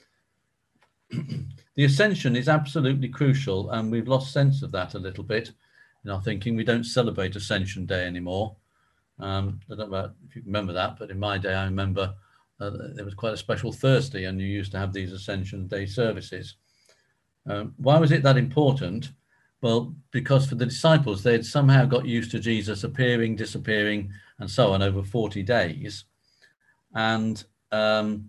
The ascension is absolutely crucial, and we've lost sense of that a little bit in our thinking. We don't celebrate Ascension Day anymore. I don't know if you remember that, but in my day, I remember there was quite a special Thursday, and you used to have these Ascension Day services. Why was it that important? Well, because for the disciples, they had somehow got used to Jesus appearing, disappearing, and so on over 40 days. And they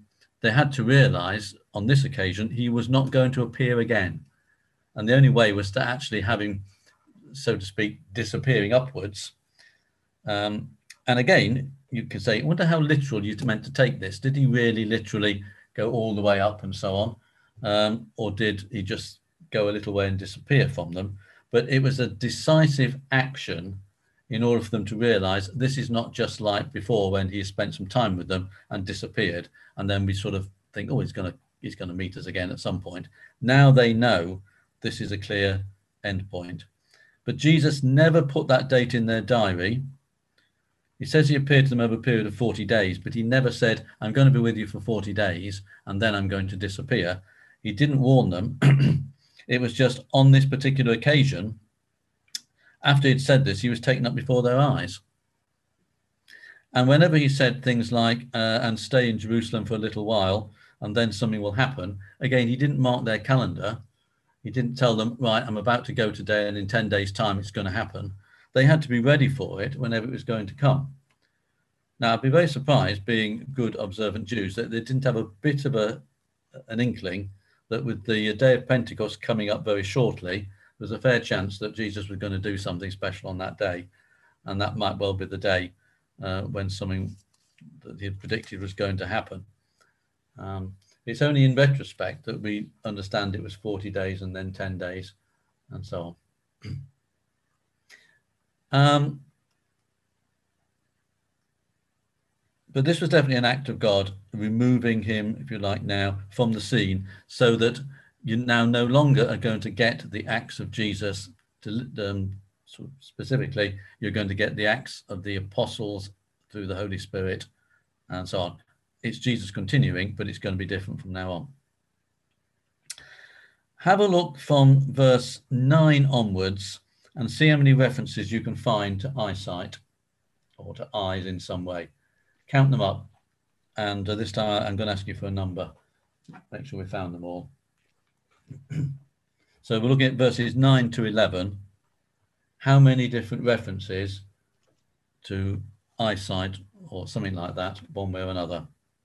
they had to realize on this occasion he was not going to appear again. And the only way was to actually have him, so to speak, disappearing upwards. And again, you could say, I wonder how literal you meant to take this. Did he really literally go all the way up and so on? Or did he just go a little way and disappear from them? But it was a decisive action in order for them to realize this is not just like before when he spent some time with them and disappeared. And then we sort of think, oh, he's going to meet us again at some point. Now they know this is a clear end point. But Jesus never put that date in their diary. He says he appeared to them over a period of 40 days, but he never said, I'm going to be with you for 40 days and then I'm going to disappear. He didn't warn them. It was just on this particular occasion, after he'd said this, he was taken up before their eyes. And whenever he said things like, and stay in Jerusalem for a little while, and then something will happen, again, he didn't mark their calendar. He didn't tell them, right, I'm about to go today, and in 10 days' time, it's going to happen. They had to be ready for it whenever it was going to come. Now, I'd be very surprised, being good, observant Jews, that they didn't have a bit of an inkling that with the day of Pentecost coming up very shortly, there's a fair chance that Jesus was going to do something special on that day. And that might well be the day when something that he had predicted was going to happen. It's only in retrospect that we understand it was 40 days and then 10 days and so on. But this was definitely an act of God removing him, if you like now, from the scene, so that you now no longer are going to get the acts of Jesus. Specifically, you're going to get the acts of the apostles through the Holy Spirit and so on. It's Jesus continuing, but it's going to be different from now on. Have a look from verse 9 onwards and see how many references you can find to eyesight or to eyes in some way. Count them up. And this time I'm going to ask you for a number. Make sure we found them all. So we're looking at verses 9 to 11. How many different references to eyesight or something like that, one way or another?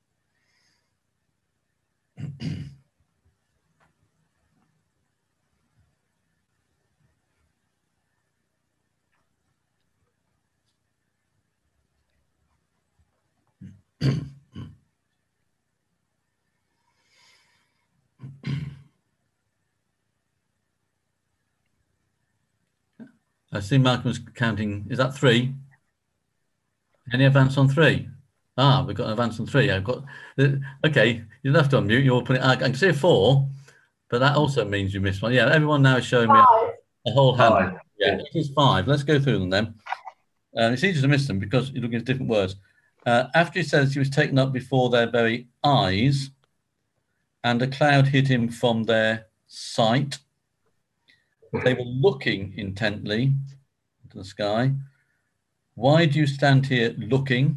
I see Malcolm was counting. Is that 3? Any advance on 3? Ah, we've got an advance on 3. I've got. Okay, you're left on mute. You're putting. I can see a 4, but that also means you missed one. Yeah, everyone now is showing me a whole hand. 5. Yeah, it is 5. Let's go through them then. It's easy to miss them because you're looking at different words. After he says he was taken up before their very eyes, and a cloud hid him from their sight. They were looking intently into the sky. Why do you stand here looking?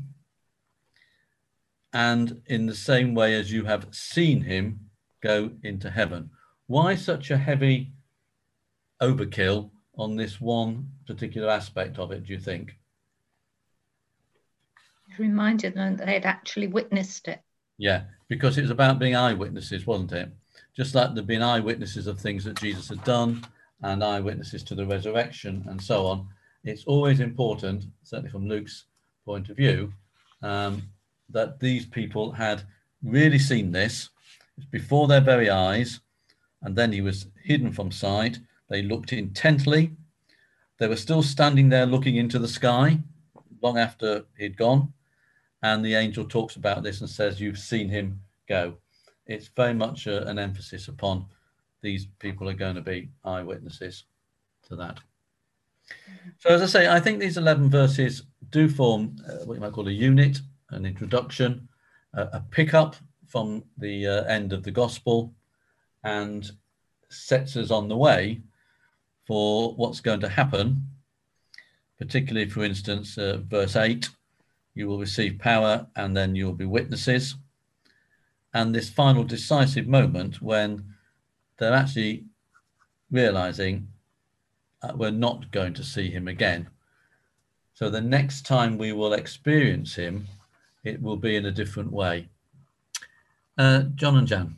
And in the same way as you have seen him go into heaven. Why such a heavy overkill on this one particular aspect of it, do you think? It reminded them that they'd actually witnessed it. Yeah, because it was about being eyewitnesses, wasn't it? Just like there'd been eyewitnesses of things that Jesus had done, and eyewitnesses to the resurrection and so on. It's always important, certainly from Luke's point of view, that these people had really seen this. It's before their very eyes, and then he was hidden from sight. They looked intently. They were still standing there looking into the sky long after he'd gone. And the angel talks about this and says, you've seen him go. It's very much an emphasis upon these people are going to be eyewitnesses to that. So as I say, I think these 11 verses do form what you might call a unit, an introduction, a pickup from the end of the gospel, and sets us on the way for what's going to happen, particularly, for instance, verse 8, you will receive power and then you will be witnesses. And this final decisive moment when they're actually realizing we're not going to see him again. So the next time we will experience him, it will be in a different way. John and Jan.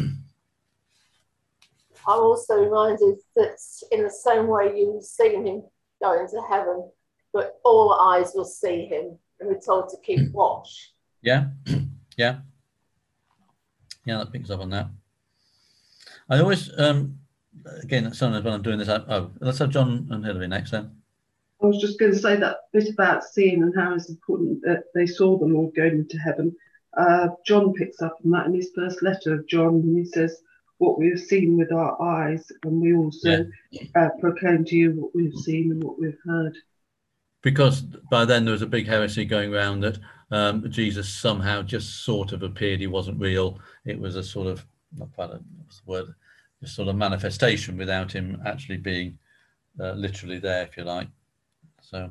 I'm also reminded that in the same way you've seen him go into heaven, but all eyes will see him, and we're told to keep watch. Yeah, yeah. Yeah, that picks up on that. I always, again, sometimes when I'm doing this, let's have John and Hilary next then. I was just going to say that bit about seeing and how it's important that they saw the Lord going into heaven. John picks up on that in his first letter of John, when he says, what we have seen with our eyes, and we also proclaim to you what we've seen and what we've heard. Because by then there was a big heresy going around that Jesus somehow just sort of appeared. He wasn't real. It was a sort of, not quite a what's the word, just sort of manifestation without him actually being literally there, if you like. So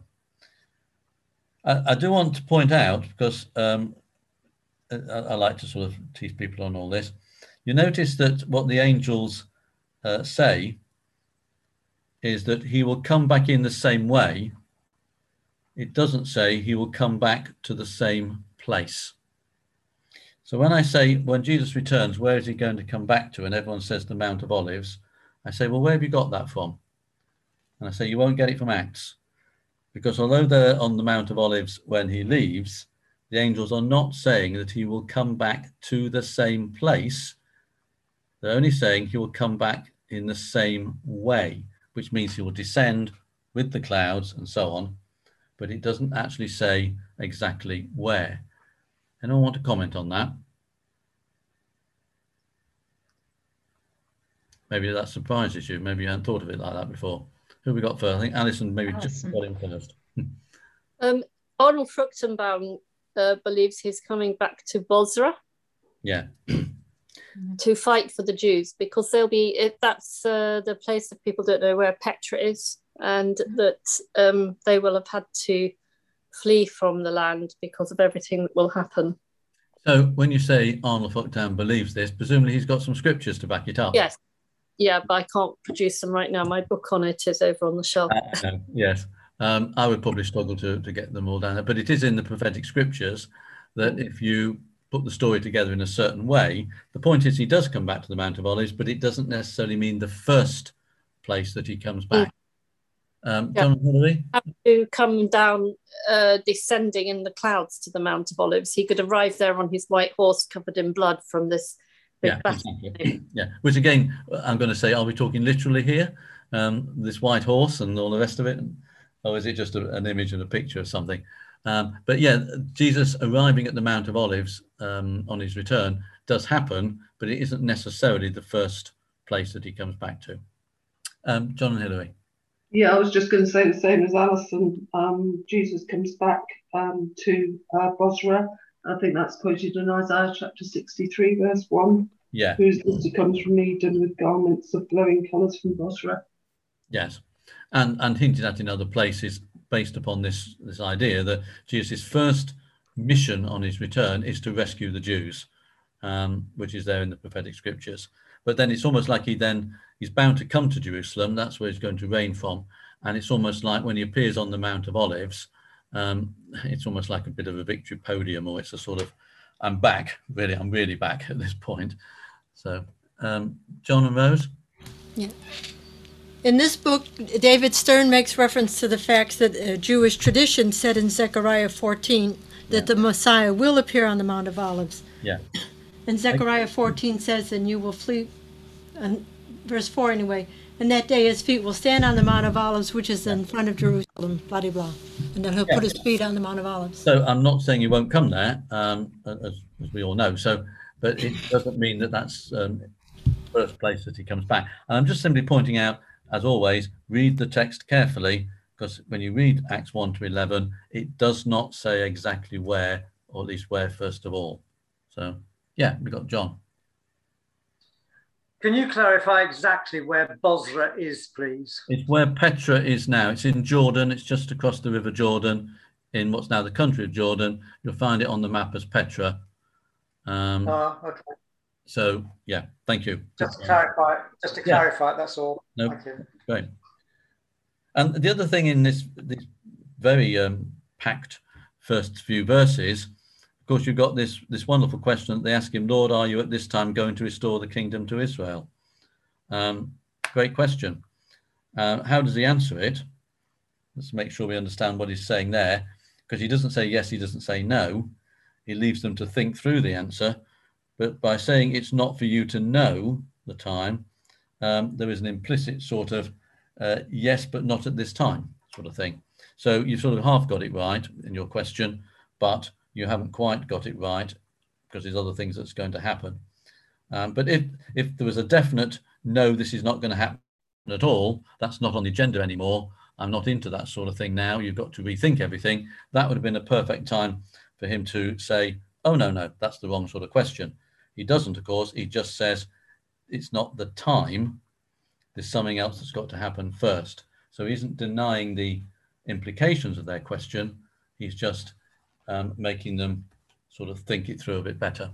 I do want to point out, because I like to sort of tease people on all this. You notice that what the angels say is that he will come back in the same way. It doesn't say he will come back to the same place. So when I say, when Jesus returns, where is he going to come back to? And everyone says the Mount of Olives. I say, well, where have you got that from? And I say, you won't get it from Acts. Because although they're on the Mount of Olives when he leaves, the angels are not saying that he will come back to the same place. They're only saying he will come back in the same way, which means he will descend with the clouds and so on. But it doesn't actually say exactly where. Anyone want to comment on that? Maybe that surprises you. Maybe you hadn't thought of it like that before. Who have we got first? I think Alison maybe just got in first. Arnold Fruchtenbaum believes he's coming back to Bosra. Yeah. To fight for the Jews, because they'll be, that's the place that people don't know where Petra is, and that they will have had to flee from the land because of everything that will happen. So when you say Arnold Fruchtenbaum believes this, presumably he's got some scriptures to back it up. Yes. Yeah, but I can't produce them right now. My book on it is over on the shelf. Yes. I would probably struggle to get them all down there, but it is in the prophetic scriptures that if you put the story together in a certain way, the point is he does come back to the Mount of Olives, but it doesn't necessarily mean the first place that he comes back. John Hilary? To come down, descending in the clouds to the Mount of Olives. He could arrive there on his white horse covered in blood from this big battle. Exactly. Yeah, which again, I'm going to say, are we talking literally here? This white horse and all the rest of it? Or is it just an image and a picture of something? But yeah, Jesus arriving at the Mount of Olives on his return does happen, but it isn't necessarily the first place that he comes back to. John and Hilary. Yeah, I was just going to say the same as Alison. Jesus comes back to Bosra. I think that's quoted in Isaiah chapter 63, verse 1. Yeah. Whose sister comes from Edom with garments of glowing colours from Bosra. Yes. And hinted at in other places based upon this idea that Jesus' first mission on his return is to rescue the Jews, which is there in the prophetic scriptures. But then it's almost like he's bound to come to Jerusalem. That's where he's going to reign from. And it's almost like when he appears on the Mount of Olives, it's almost like a bit of a victory podium, or it's a sort of, I'm back, really, I'm really back at this point. So, John and Rose? Yeah. In this book, David Stern makes reference to the fact that Jewish tradition said in Zechariah 14 that the Messiah will appear on the Mount of Olives. Yeah. And Zechariah 14 says, and you will flee, verse 4 anyway, and that day his feet will stand on the Mount of Olives, which is in front of Jerusalem, blah, blah, blah. And then he'll put his feet on the Mount of Olives. So I'm not saying he won't come there, as we all know. So, but it doesn't mean that that's the first place that he comes back. And I'm just simply pointing out, as always, read the text carefully, because when you read Acts 1 to 11, it does not say exactly where, or at least where first of all. So, yeah, we've got John. Can you clarify exactly where Bosra is, please? It's where Petra is now. It's in Jordan. It's just across the River Jordan in what's now the country of Jordan. You'll find it on the map as Petra. Okay. So, yeah, thank you. Just to clarify, that's all. No, thank you. Great. And the other thing in this very packed first few verses, of course, you've got this wonderful question that they ask him, Lord, are you at this time going to restore the kingdom to Israel? Great question. How does he answer it? Let's make sure we understand what he's saying there, because he doesn't say yes, he doesn't say no. He leaves them to think through the answer. But by saying it's not for you to know the time, there is an implicit sort of yes, but not at this time sort of thing. So you sort of half got it right in your question, but you haven't quite got it right because there's other things that's going to happen. But if there was a definite no, this is not going to happen at all, that's not on the agenda anymore, I'm not into that sort of thing now, you've got to rethink everything, that would have been a perfect time for him to say, oh, no, that's the wrong sort of question. He doesn't, of course, he just says, it's not the time, there's something else that's got to happen first. So he isn't denying the implications of their question, he's just making them sort of think it through a bit better.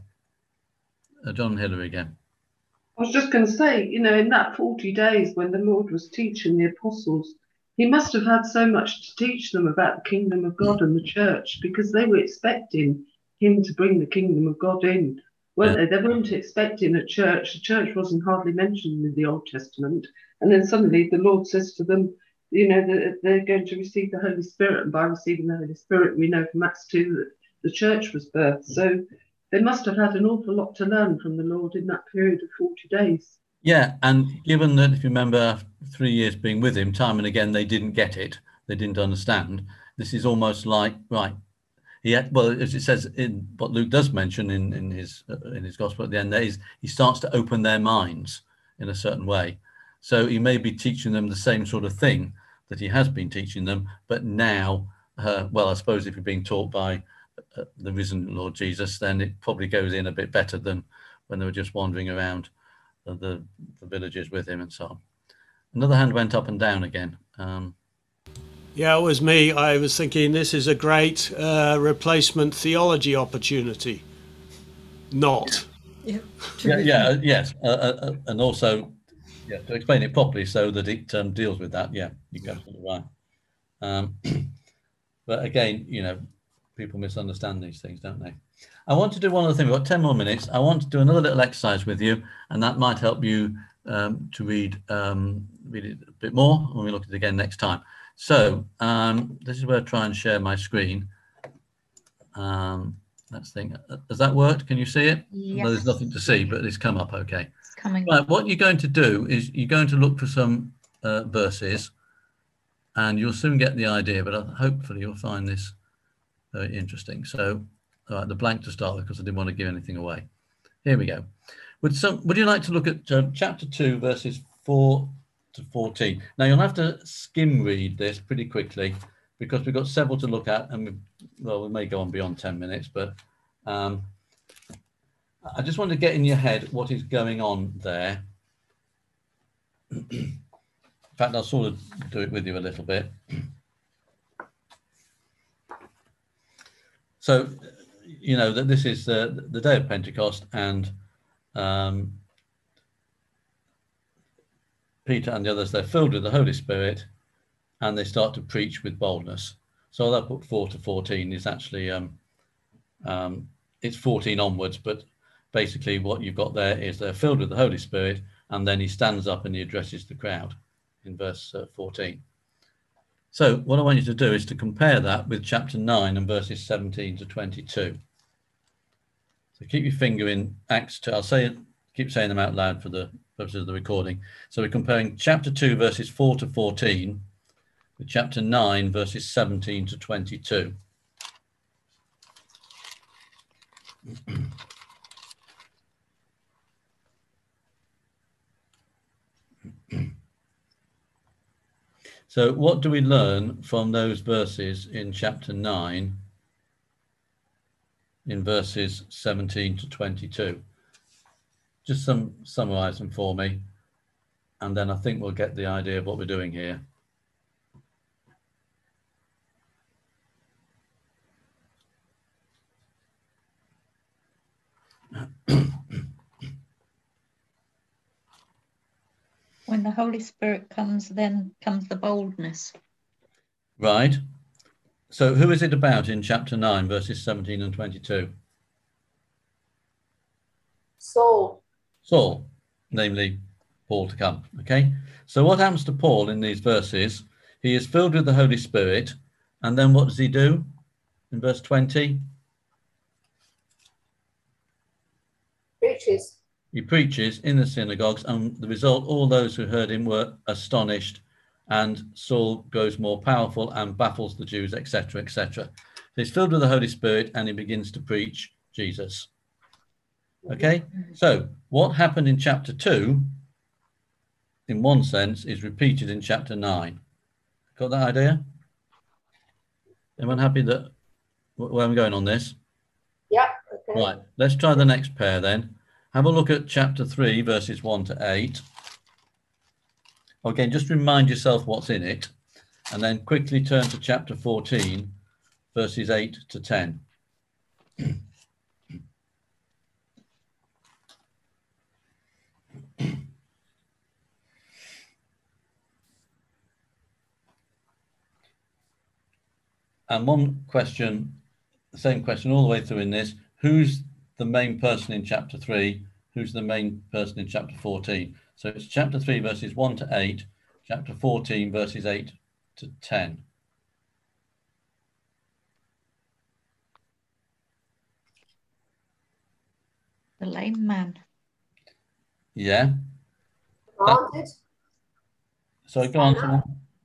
John Hillary again. I was just going to say, you know, in that 40 days when the Lord was teaching the apostles, he must have had so much to teach them about the kingdom of God and the church, because they were expecting him to bring the kingdom of God in, weren't they? They weren't expecting a church. The church wasn't hardly mentioned in the Old Testament. And then suddenly the Lord says to them, you know, that they're going to receive the Holy Spirit. And by receiving the Holy Spirit, we know from Acts 2 that the church was birthed. So they must have had an awful lot to learn from the Lord in that period of 40 days. Yeah, and given that, if you remember, 3 years being with him, time and again, they didn't get it. They didn't understand. This is almost like, right, well, as it says in what Luke does mention in his gospel at the end, there is he starts to open their minds in a certain way. So he may be teaching them the same sort of thing that he has been teaching them, but now, well, I suppose if you're being taught by the risen Lord Jesus, then it probably goes in a bit better than when they were just wandering around the villages with him and so on. Another hand went up and down again. Yeah, it was me. I was thinking this is a great replacement theology opportunity. Not. Yes. And also, to explain it properly so that it deals with that. Yeah, you're absolutely right. But again, you know, people misunderstand these things, don't they? I want to do one other thing. We've got 10 more minutes. I want to do another little exercise with you, and that might help you to read it a bit more when we look at it again next time. So this is where I try and share my screen. Let's think. Has that worked? Can you see it? Yes. Well, there's nothing to see, but it's come up okay. It's coming. Right, what you're going to do is you're going to look for some verses, and you'll soon get the idea, but hopefully you'll find this very interesting. So, all right, the blank to start with, because I didn't want to give anything away. Here we go. Would you like to look at chapter 2, verses 4 to 14? Now, you'll have to skim read this pretty quickly because we've got several to look at, and we may go on beyond 10 minutes, but I just want to get in your head what is going on there. In fact, I'll sort of do it with you a little bit. So, you know, that this is the day of Pentecost, and Peter and the others, they're filled with the Holy Spirit, and they start to preach with boldness. So that put 4 to 14 is actually, it's 14 onwards, but basically what you've got there is they're filled with the Holy Spirit, and then he stands up and he addresses the crowd in verse 14. So what I want you to do is to compare that with chapter 9 and verses 17 to 22. So keep your finger in Acts 2. I'll say it, keep saying them out loud for the purposes of the recording. So we're comparing chapter 2, verses 4 to 14 with chapter 9, verses 17 to 22. So what do we learn from those verses in chapter 9 in verses 17 to 22? Just summarize them for me, and then I think we'll get the idea of what we're doing here. When the Holy Spirit comes, then comes the boldness. Right. So who is it about in chapter 9, verses 17 and 22? Saul. Saul, namely Paul to come. Okay, so what happens to Paul in these verses? He is filled with the Holy Spirit, and then what does he do in verse 20? Preaches. He preaches in the synagogues, and the result, all those who heard him were astonished, and Saul grows more powerful and baffles the Jews, etc., etc. So he's filled with the Holy Spirit, and he begins to preach Jesus. Okay, so what happened in chapter 2, in one sense, is repeated in chapter 9. Got that idea? Everyone happy that where I'm going on this? Yeah. Okay. Right, let's try the next pair then. Have a look at chapter 3, verses 1 to 8. Again, just remind yourself what's in it, and then quickly turn to chapter 14, verses 8 to 10. And one question, the same question all the way through in this, who's the main person in chapter 3? Who's the main person in chapter 14? So it's chapter 3, verses 1 to 8, chapter 14, verses 8 to 10. The lame man. Yeah. Commanded. Sorry, go on, Simon.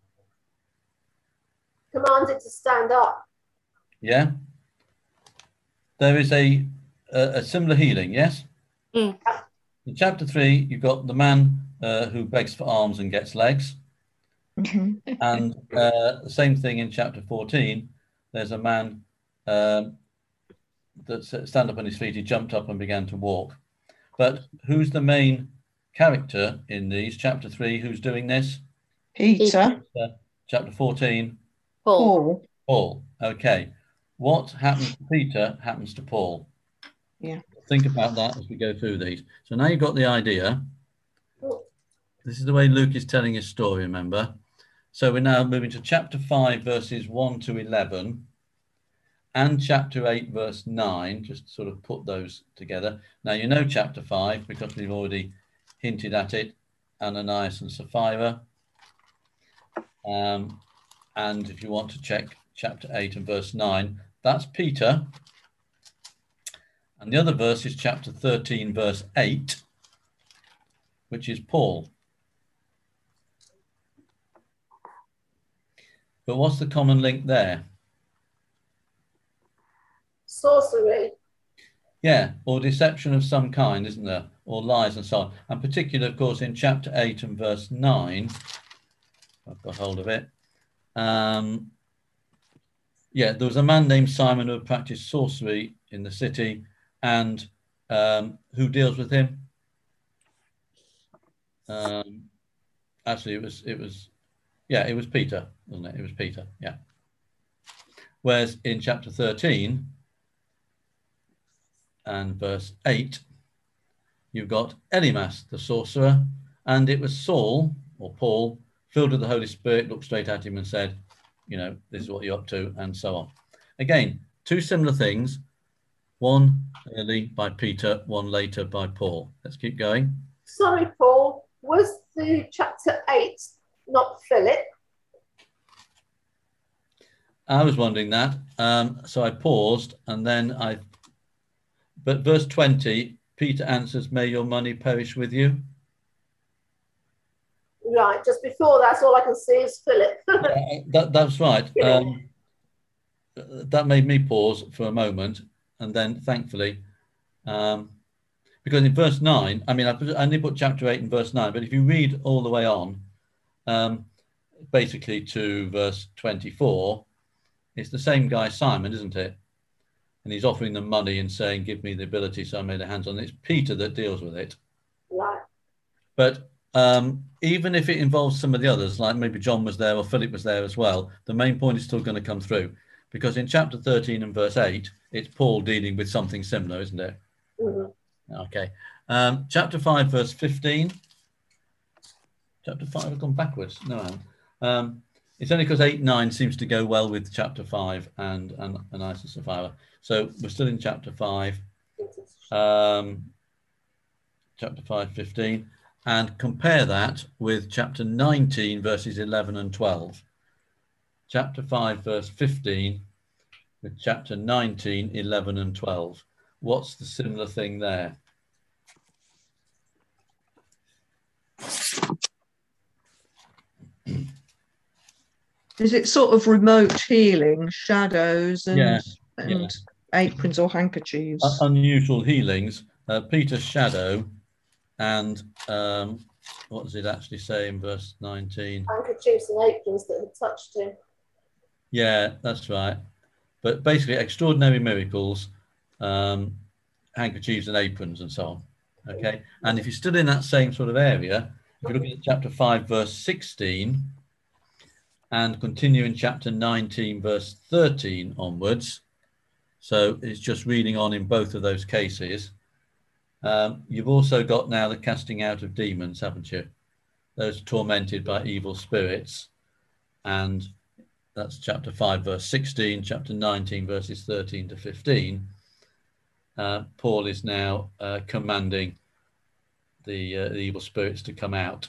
Commanded to stand up. Yeah. There is a similar healing, yes? Mm. In chapter 3, you've got the man who begs for arms and gets legs. And the same thing in chapter 14. There's a man that stand up on his feet. He jumped up and began to walk. But who's the main character in these? Chapter 3, who's doing this? Peter. Chapter 14. Paul. Paul. Okay. What happens to Peter happens to Paul. Yeah. Think about that as we go through these. So now you've got the idea. This is the way Luke is telling his story, remember? So we're now moving to chapter 5, verses 1 to 11, and chapter 8, verse 9, just to sort of put those together. Now, you know chapter 5 because we've already hinted at it, Ananias and Sapphira. And if you want to check chapter 8 and verse 9, that's Peter. And the other verse is chapter 13, verse 8, which is Paul. But what's the common link there? Sorcery. Yeah, or deception of some kind, isn't there? Or lies and so on. And particularly, of course, in chapter 8 and verse 9, I've got hold of it. Yeah, there was a man named Simon who practiced sorcery in the city, and who deals with him? Actually, it was Peter, wasn't it? It was Peter, yeah. Whereas in chapter 13 and verse 8, you've got Elymas, the sorcerer, and it was Saul, or Paul, filled with the Holy Spirit, looked straight at him and said, you know, this is what you're up to, and so on. Again, two similar things, one early by Peter, one later by Paul. Let's keep going. Sorry, Paul, was the chapter 8 not Philip? I was wondering that. So I paused, and then but verse 20, Peter answers, may your money perish with you. Right, just before that, all I can see is Philip. That's right. That made me pause for a moment, and then thankfully, because in verse 9, I mean, I only put chapter 8 and verse 9, but if you read all the way on, basically to verse 24, it's the same guy, Simon, isn't it? And he's offering them money and saying, give me the ability, so I made a hands on it. It's Peter that deals with it. Right. But even if it involves some of the others, like maybe John was there or Philip was there as well, the main point is still going to come through. Because in chapter 13 and verse 8, it's Paul dealing with something similar, isn't it? Mm-hmm. Okay. Chapter 5, verse 15. Chapter 5, I've gone backwards. No, I haven't. It's only because 8, 9 seems to go well with chapter 5 and Ananias and Sapphira. So we're still in chapter 5. chapter 5:15, and compare that with chapter 19, verses 11 and 12. Chapter 5, verse 15, with chapter 19, 11 and 12. What's the similar thing there? Is it sort of remote healing, shadows and, yeah. aprons or handkerchiefs? Unusual healings. Peter's shadow and what does it actually say in verse 19? Handkerchiefs and aprons that had touched him. Yeah, that's right. But basically extraordinary miracles, handkerchiefs and aprons and so on. Okay. And if you're still in that same sort of area, if you look at chapter 5, verse 16, and continue in chapter 19, verse 13 onwards, so it's just reading on in both of those cases. You've also got now the casting out of demons, haven't you? Those tormented by evil spirits. And that's chapter 5, verse 16, chapter 19, verses 13 to 15. Paul is now commanding the evil spirits to come out.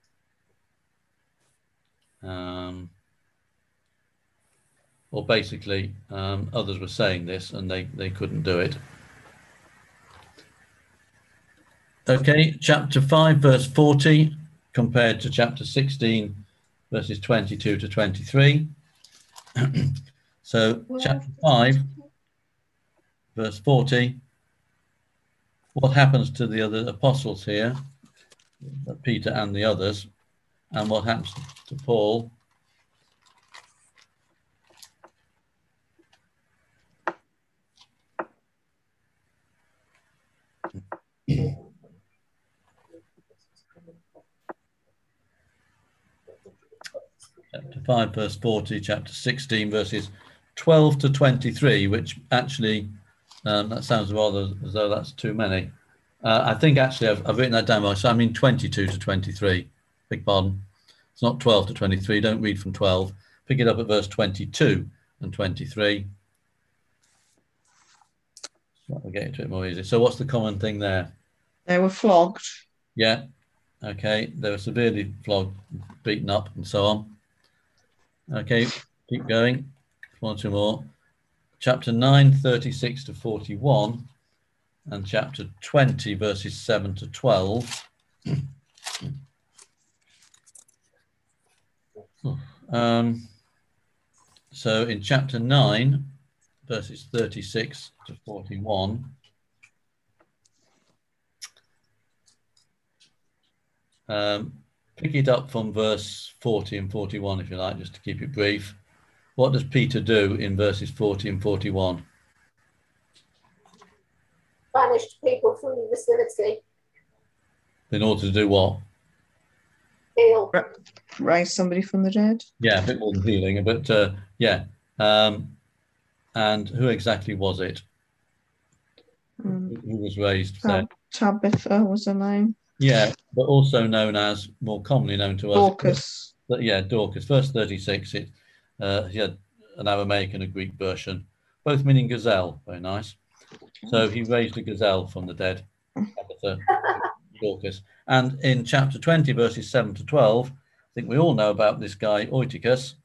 Or basically, others were saying this and they couldn't do it. Okay, chapter 5, verse 40, compared to chapter 16, verses 22 to 23. So, chapter 5, verse 40, what happens to the other apostles here, Peter and the others, and what happens to Paul? Chapter 5, verse 40, chapter 16, verses 12 to 23, which actually, that sounds rather as though that's too many. I think actually I've written that down wrong, so I mean 22 to 23. Big pardon. It's not 12 to 23. Don't read from 12. Pick it up at verse 22 and 23. We'll get into it more easy. So what's the common thing there? They were flogged. Yeah. Okay. They were severely flogged, beaten up, and so on. Okay. Keep going. One, two more. Chapter 9, 36 to 41, and chapter 20, verses 7 to 12. So in chapter 9, verses 36 to 41, pick it up from verse 40 and 41, if you like, just to keep it brief. What does Peter do in verses 40 and 41? Banished people from the vicinity. In order to do what? Heal. Raise somebody from the dead. Yeah, a bit more than healing, but yeah. And who exactly was it? Who was raised there? Tabitha was her name. Yeah, but also known as, more commonly known to us. Dorcas. Yeah, Dorcas. Verse 36, he had an Aramaic and a Greek version, both meaning gazelle. Very nice. So he raised a gazelle from the dead, Tabitha, Dorcas. And in chapter 20, verses 7 to 12, I think we all know about this guy, Eutychus,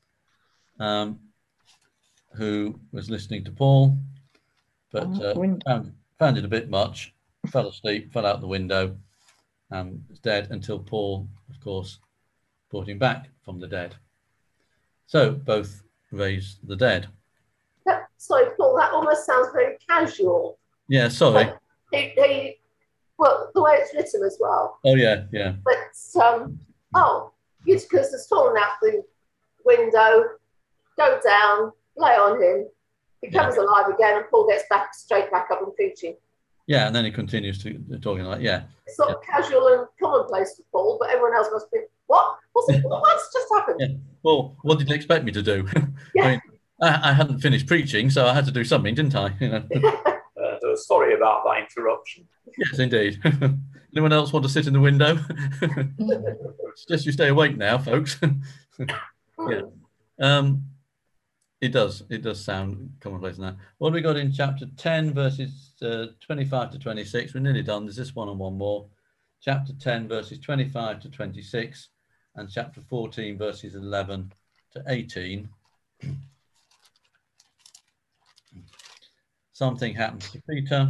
who was listening to Paul, but found it a bit much, fell asleep, fell out the window, and was dead until Paul, of course, brought him back from the dead. So both raised the dead. Sorry, Paul, that almost sounds very casual. Yeah, sorry. Well, the way it's written as well. Oh, yeah, yeah. But, Eutychus has fallen out the window, go down, lay on him, he comes alive again, and Paul gets straight back up and preaching. Yeah, and then he continues to talking like, yeah. It's sort of casual and commonplace for Paul, but everyone else must be, what? What's just happened? Yeah. Well, what did you expect me to do? Yeah. I mean, I hadn't finished preaching, so I had to do something, didn't I? You know. Sorry about that interruption. Yes, indeed. Anyone else want to sit in the window? Suggest you stay awake now, folks. Yeah. It does sound commonplace now. What have we got in chapter 10, verses 25 to 26? We're nearly done. There's this one and one more. Chapter 10, verses 25 to 26, and chapter 14, verses 11 to 18. Something happens to Peter.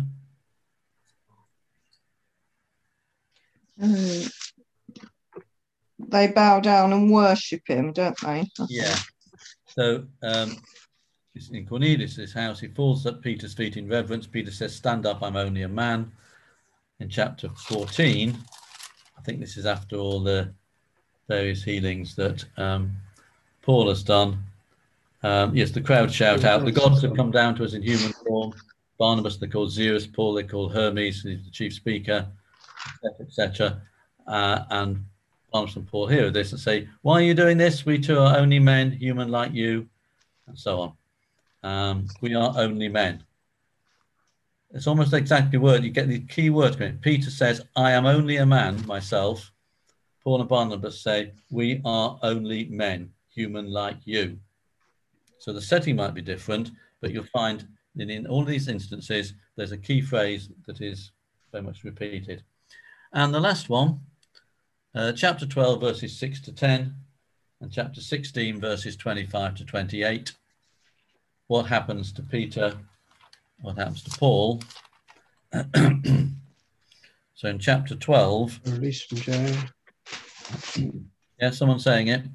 They bow down and worship him, don't they? Yeah. So in Cornelius' house, he falls at Peter's feet in reverence. Peter says, "Stand up, I'm only a man." In chapter 14, I think this is after all the various healings that Paul has done. Yes, the crowd shout out, "The gods have come down to us in human form." Barnabas they call Zeus, Paul they call Hermes, who's the chief speaker, etc. And Barnabas and Paul hear this and say, "Why are you doing this? We too are only men, human like you," and so on. We are only men. It's almost exactly word. You get the key words. Peter says, "I am only a man myself." Paul and Barnabas say, "We are only men, human like you." So the setting might be different, but you'll find that in all these instances, there's a key phrase that is very much repeated. And the last one, chapter 12, verses 6 to 10, and chapter 16, verses 25 to 28. What happens to Peter? What happens to Paul? So in chapter 12, release from jail. Yeah, someone saying it.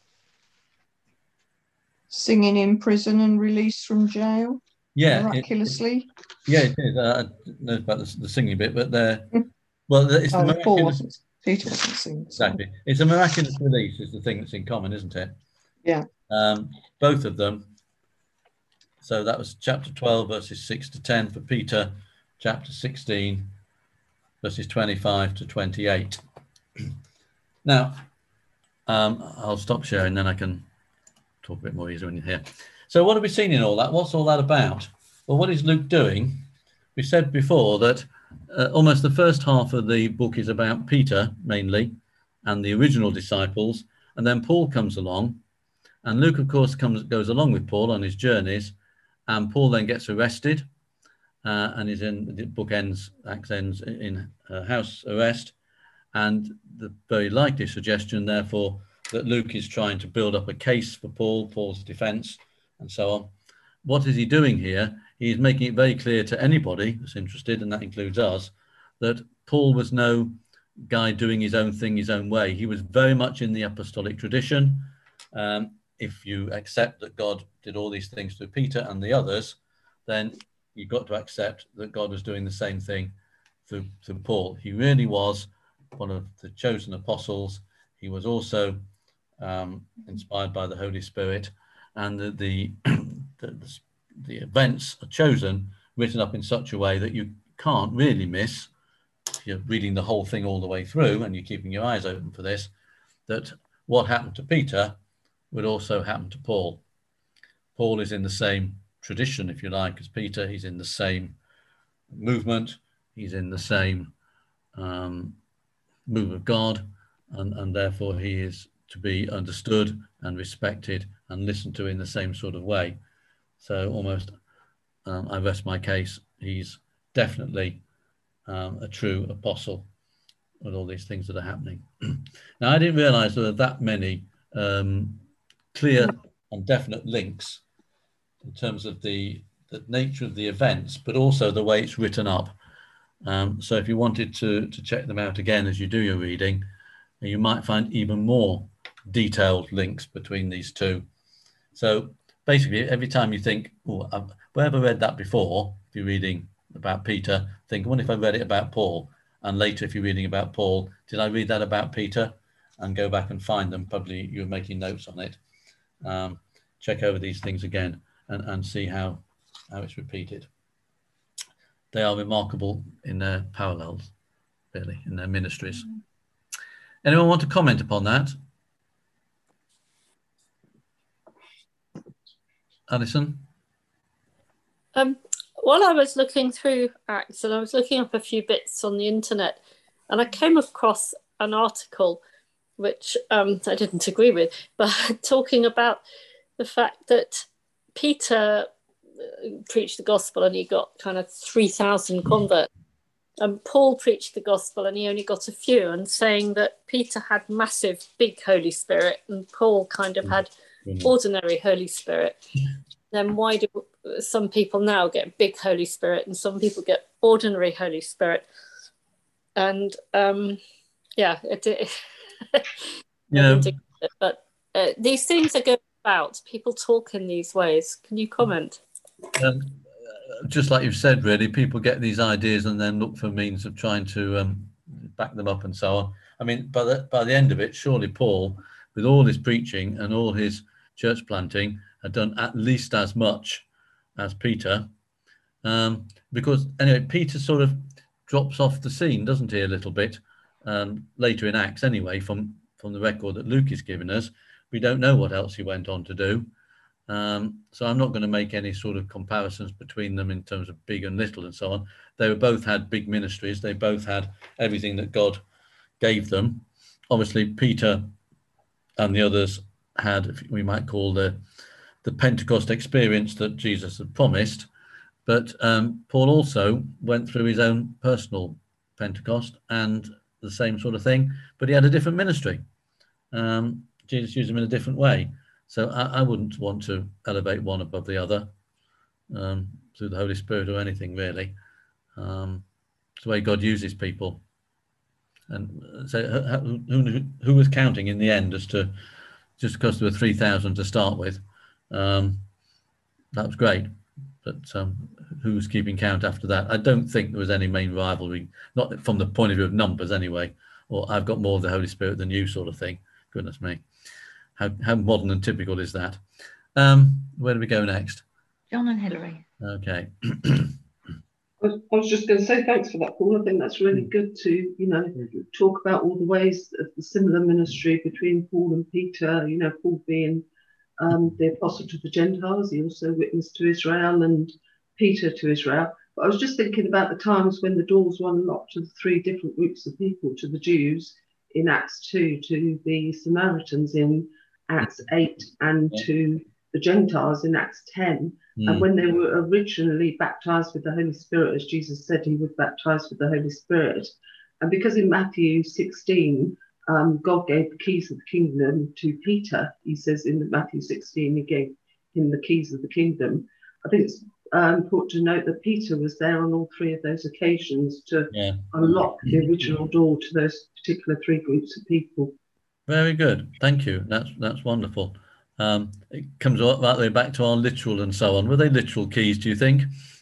Singing in prison and released from jail. Yeah, miraculously. It is. I know about the singing bit, but well, it's the miraculous. Peter wasn't singing. Exactly, it's a miraculous release is the thing that's in common, isn't it? Yeah. Both of them. So that was chapter 12, verses 6 to 10 for Peter, chapter 16, verses 25 to 28. Now, I'll stop sharing, then I can talk a bit more easily when you're here. So what have we seen in all that? What's all that about? Well, what is Luke doing? We said before that almost the first half of the book is about Peter, mainly, and the original disciples, and then Paul comes along, and Luke, of course, goes along with Paul on his journeys, and Paul then gets arrested, and is in the book ends in house arrest, and the very likely suggestion, therefore, that Luke is trying to build up a case for Paul's defense, and so on. What is he doing here? He's making it very clear to anybody who's interested, and that includes us, that Paul was no guy doing his own thing his own way. He was very much in the apostolic tradition. If you accept that God did all these things through Peter and the others, then you've got to accept that God was doing the same thing through Paul. He really was one of the chosen apostles. He was also inspired by the Holy Spirit, and the events are chosen, written up in such a way that you can't really miss, if you're reading the whole thing all the way through and you're keeping your eyes open for this, that what happened to Peter would also happen to Paul. Paul is in the same tradition, if you like, as Peter. He's in the same movement. He's in the same move of God, and therefore he is to be understood and respected and listened to in the same sort of way. So almost, I rest my case, he's definitely a true apostle with all these things that are happening. Now, I didn't realize there were that many clear and definite links in terms of the nature of the events, but also the way it's written up. So if you wanted to check them out again as you do your reading, you might find even more detailed links between these two. So basically, every time you think, oh, where have I read that before? If you're reading about Peter, think, what if I read it about Paul? And later, if you're reading about Paul, did I read that about Peter? And go back and find them. Probably you're making notes on it. Check over these things again and see how it's repeated. They are remarkable in their parallels, really, in their ministries. Anyone want to comment upon that? Alison? While I was looking through Acts, and I was looking up a few bits on the internet, and I came across an article which I didn't agree with, but talking about the fact that Peter preached the gospel and he got kind of 3,000 converts. And Paul preached the gospel and he only got a few, and saying that Peter had massive, big Holy Spirit and Paul kind of had ordinary Holy Spirit. Then why do some people now get big Holy Spirit and some people get ordinary Holy Spirit? And but these things are going about. People talk in these ways. Can you comment? Just like you've said, really, people get these ideas and then look for means of trying to back them up and so on. I mean, by the end of it, surely Paul, with all his preaching and all his church planting, had done at least as much as Peter. Because anyway, Peter sort of drops off the scene, doesn't he, a little bit, later in Acts anyway, from the record that Luke is giving us. We don't know what else he went on to do. So I'm not going to make any sort of comparisons between them in terms of big and little and so on. They both had big ministries. They both had everything that God gave them. Obviously, Peter and the others had, we might call the Pentecost experience that Jesus had promised. But Paul also went through his own personal Pentecost and the same sort of thing, but he had a different ministry. Jesus used him in a different way. So I wouldn't want to elevate one above the other through the Holy Spirit or anything, really. It's the way God uses people. And so who was counting in the end as to, just because there were 3,000 to start with, that was great. But who was keeping count after that? I don't think there was any main rivalry, not from the point of view of numbers anyway, or I've got more of the Holy Spirit than you sort of thing. Goodness me. How modern and typical is that? Where do we go next? John and Hilary. Okay. I was just going to say thanks for that, Paul. I think that's really good to, talk about all the ways of the similar ministry between Paul and Peter. Paul being the apostle to the Gentiles, he also witnessed to Israel, and Peter to Israel. But I was just thinking about the times when the doors were unlocked to the three different groups of people, to the Jews in Acts 2, to the Samaritans in Acts 8, and to the Gentiles in Acts 10. And when they were originally baptized with the Holy Spirit, as Jesus said he would baptize with the Holy Spirit. And because in Matthew 16, God gave the keys of the kingdom to Peter, he says in Matthew 16, he gave him the keys of the kingdom. I think it's important to note that Peter was there on all three of those occasions to unlock the original door to those particular three groups of people. Very good. Thank you. That's wonderful. It comes right the way back to our literal and so on. Were they literal keys, do you think?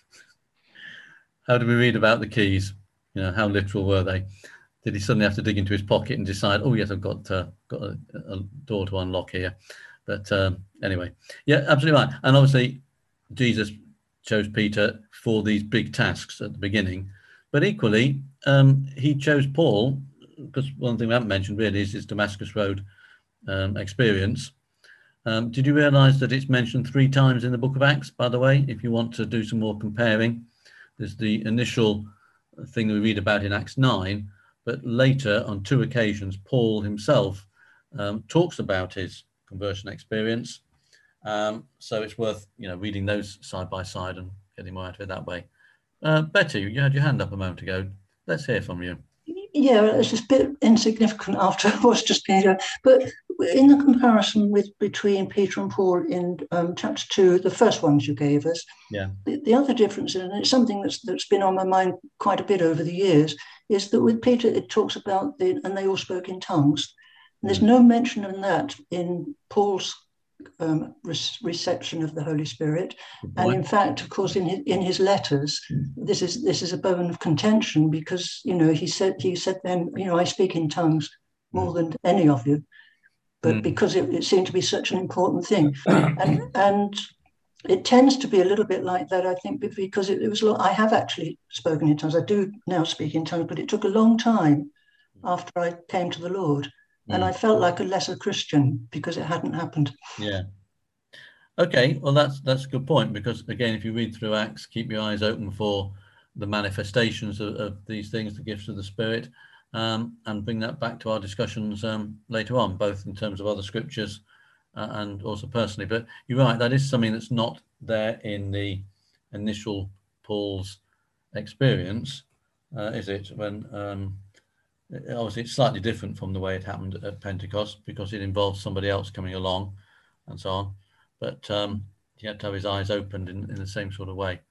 How do we read about the keys? How literal were they? Did he suddenly have to dig into his pocket and decide, oh, yes, I've got a door to unlock here? But anyway, yeah, absolutely right. And obviously, Jesus chose Peter for these big tasks at the beginning. But equally, he chose Paul, because one thing we haven't mentioned really is his Damascus Road experience. Did you realize that it's mentioned 3 times in the book of Acts, by the way, if you want to do some more comparing? There's the initial thing we read about in Acts 9, but later on 2 occasions, Paul himself talks about his conversion experience. So it's worth, reading those side by side and getting more out of it that way. Betty, you had your hand up a moment ago. Let's hear from you. Yeah, it's just a bit insignificant after what's just been done. But in the comparison between Peter and Paul in chapter 2, the first ones you gave us, the other difference, and it's something that's been on my mind quite a bit over the years, is that with Peter it talks about and they all spoke in tongues. And there's no mention of that in Paul's reception of the Holy Spirit, and in fact, of course, in his letters, this is a bone of contention, because he said then, I speak in tongues more than any of you, but because it seemed to be such an important thing, and it tends to be a little bit like that, I think, because it was. I have actually spoken in tongues. I do now speak in tongues, but it took a long time after I came to the Lord. And I felt like a lesser Christian because it hadn't happened. Yeah. Okay, well, that's a good point, because, again, if you read through Acts, keep your eyes open for the manifestations of these things, the gifts of the Spirit, and bring that back to our discussions later on, both in terms of other scriptures and also personally. But you're right, that is something that's not there in the initial Paul's experience, is it? When obviously it's slightly different from the way it happened at Pentecost, because it involved somebody else coming along and so on. But he had to have his eyes opened in the same sort of way.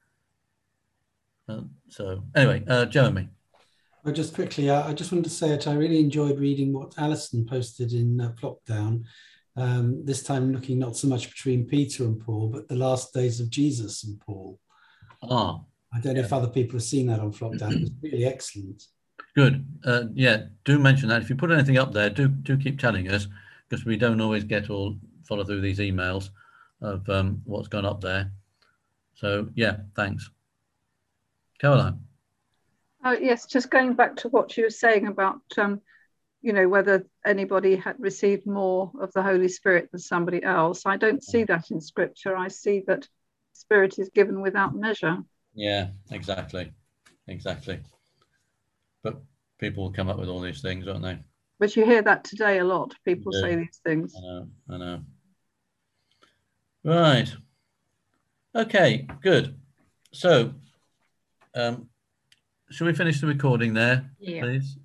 So anyway, Jeremy. Well, just quickly, I just wanted to say that I really enjoyed reading what Alison posted in Flockdown. This time looking not so much between Peter and Paul, but the last days of Jesus and Paul. Ah, I don't know if other people have seen that on Flockdown. It was really excellent. Good. Yeah, do mention that. If you put anything up there, do keep telling us, because we don't always follow through these emails of what's gone up there. So yeah, thanks. Caroline. Yes, just going back to what you were saying about, whether anybody had received more of the Holy Spirit than somebody else. I don't see that in Scripture. I see that Spirit is given without measure. Yeah, exactly. But people will come up with all these things, don't they? But you hear that today a lot. People say these things. I know. Right. Okay, good. So, shall we finish the recording there, please?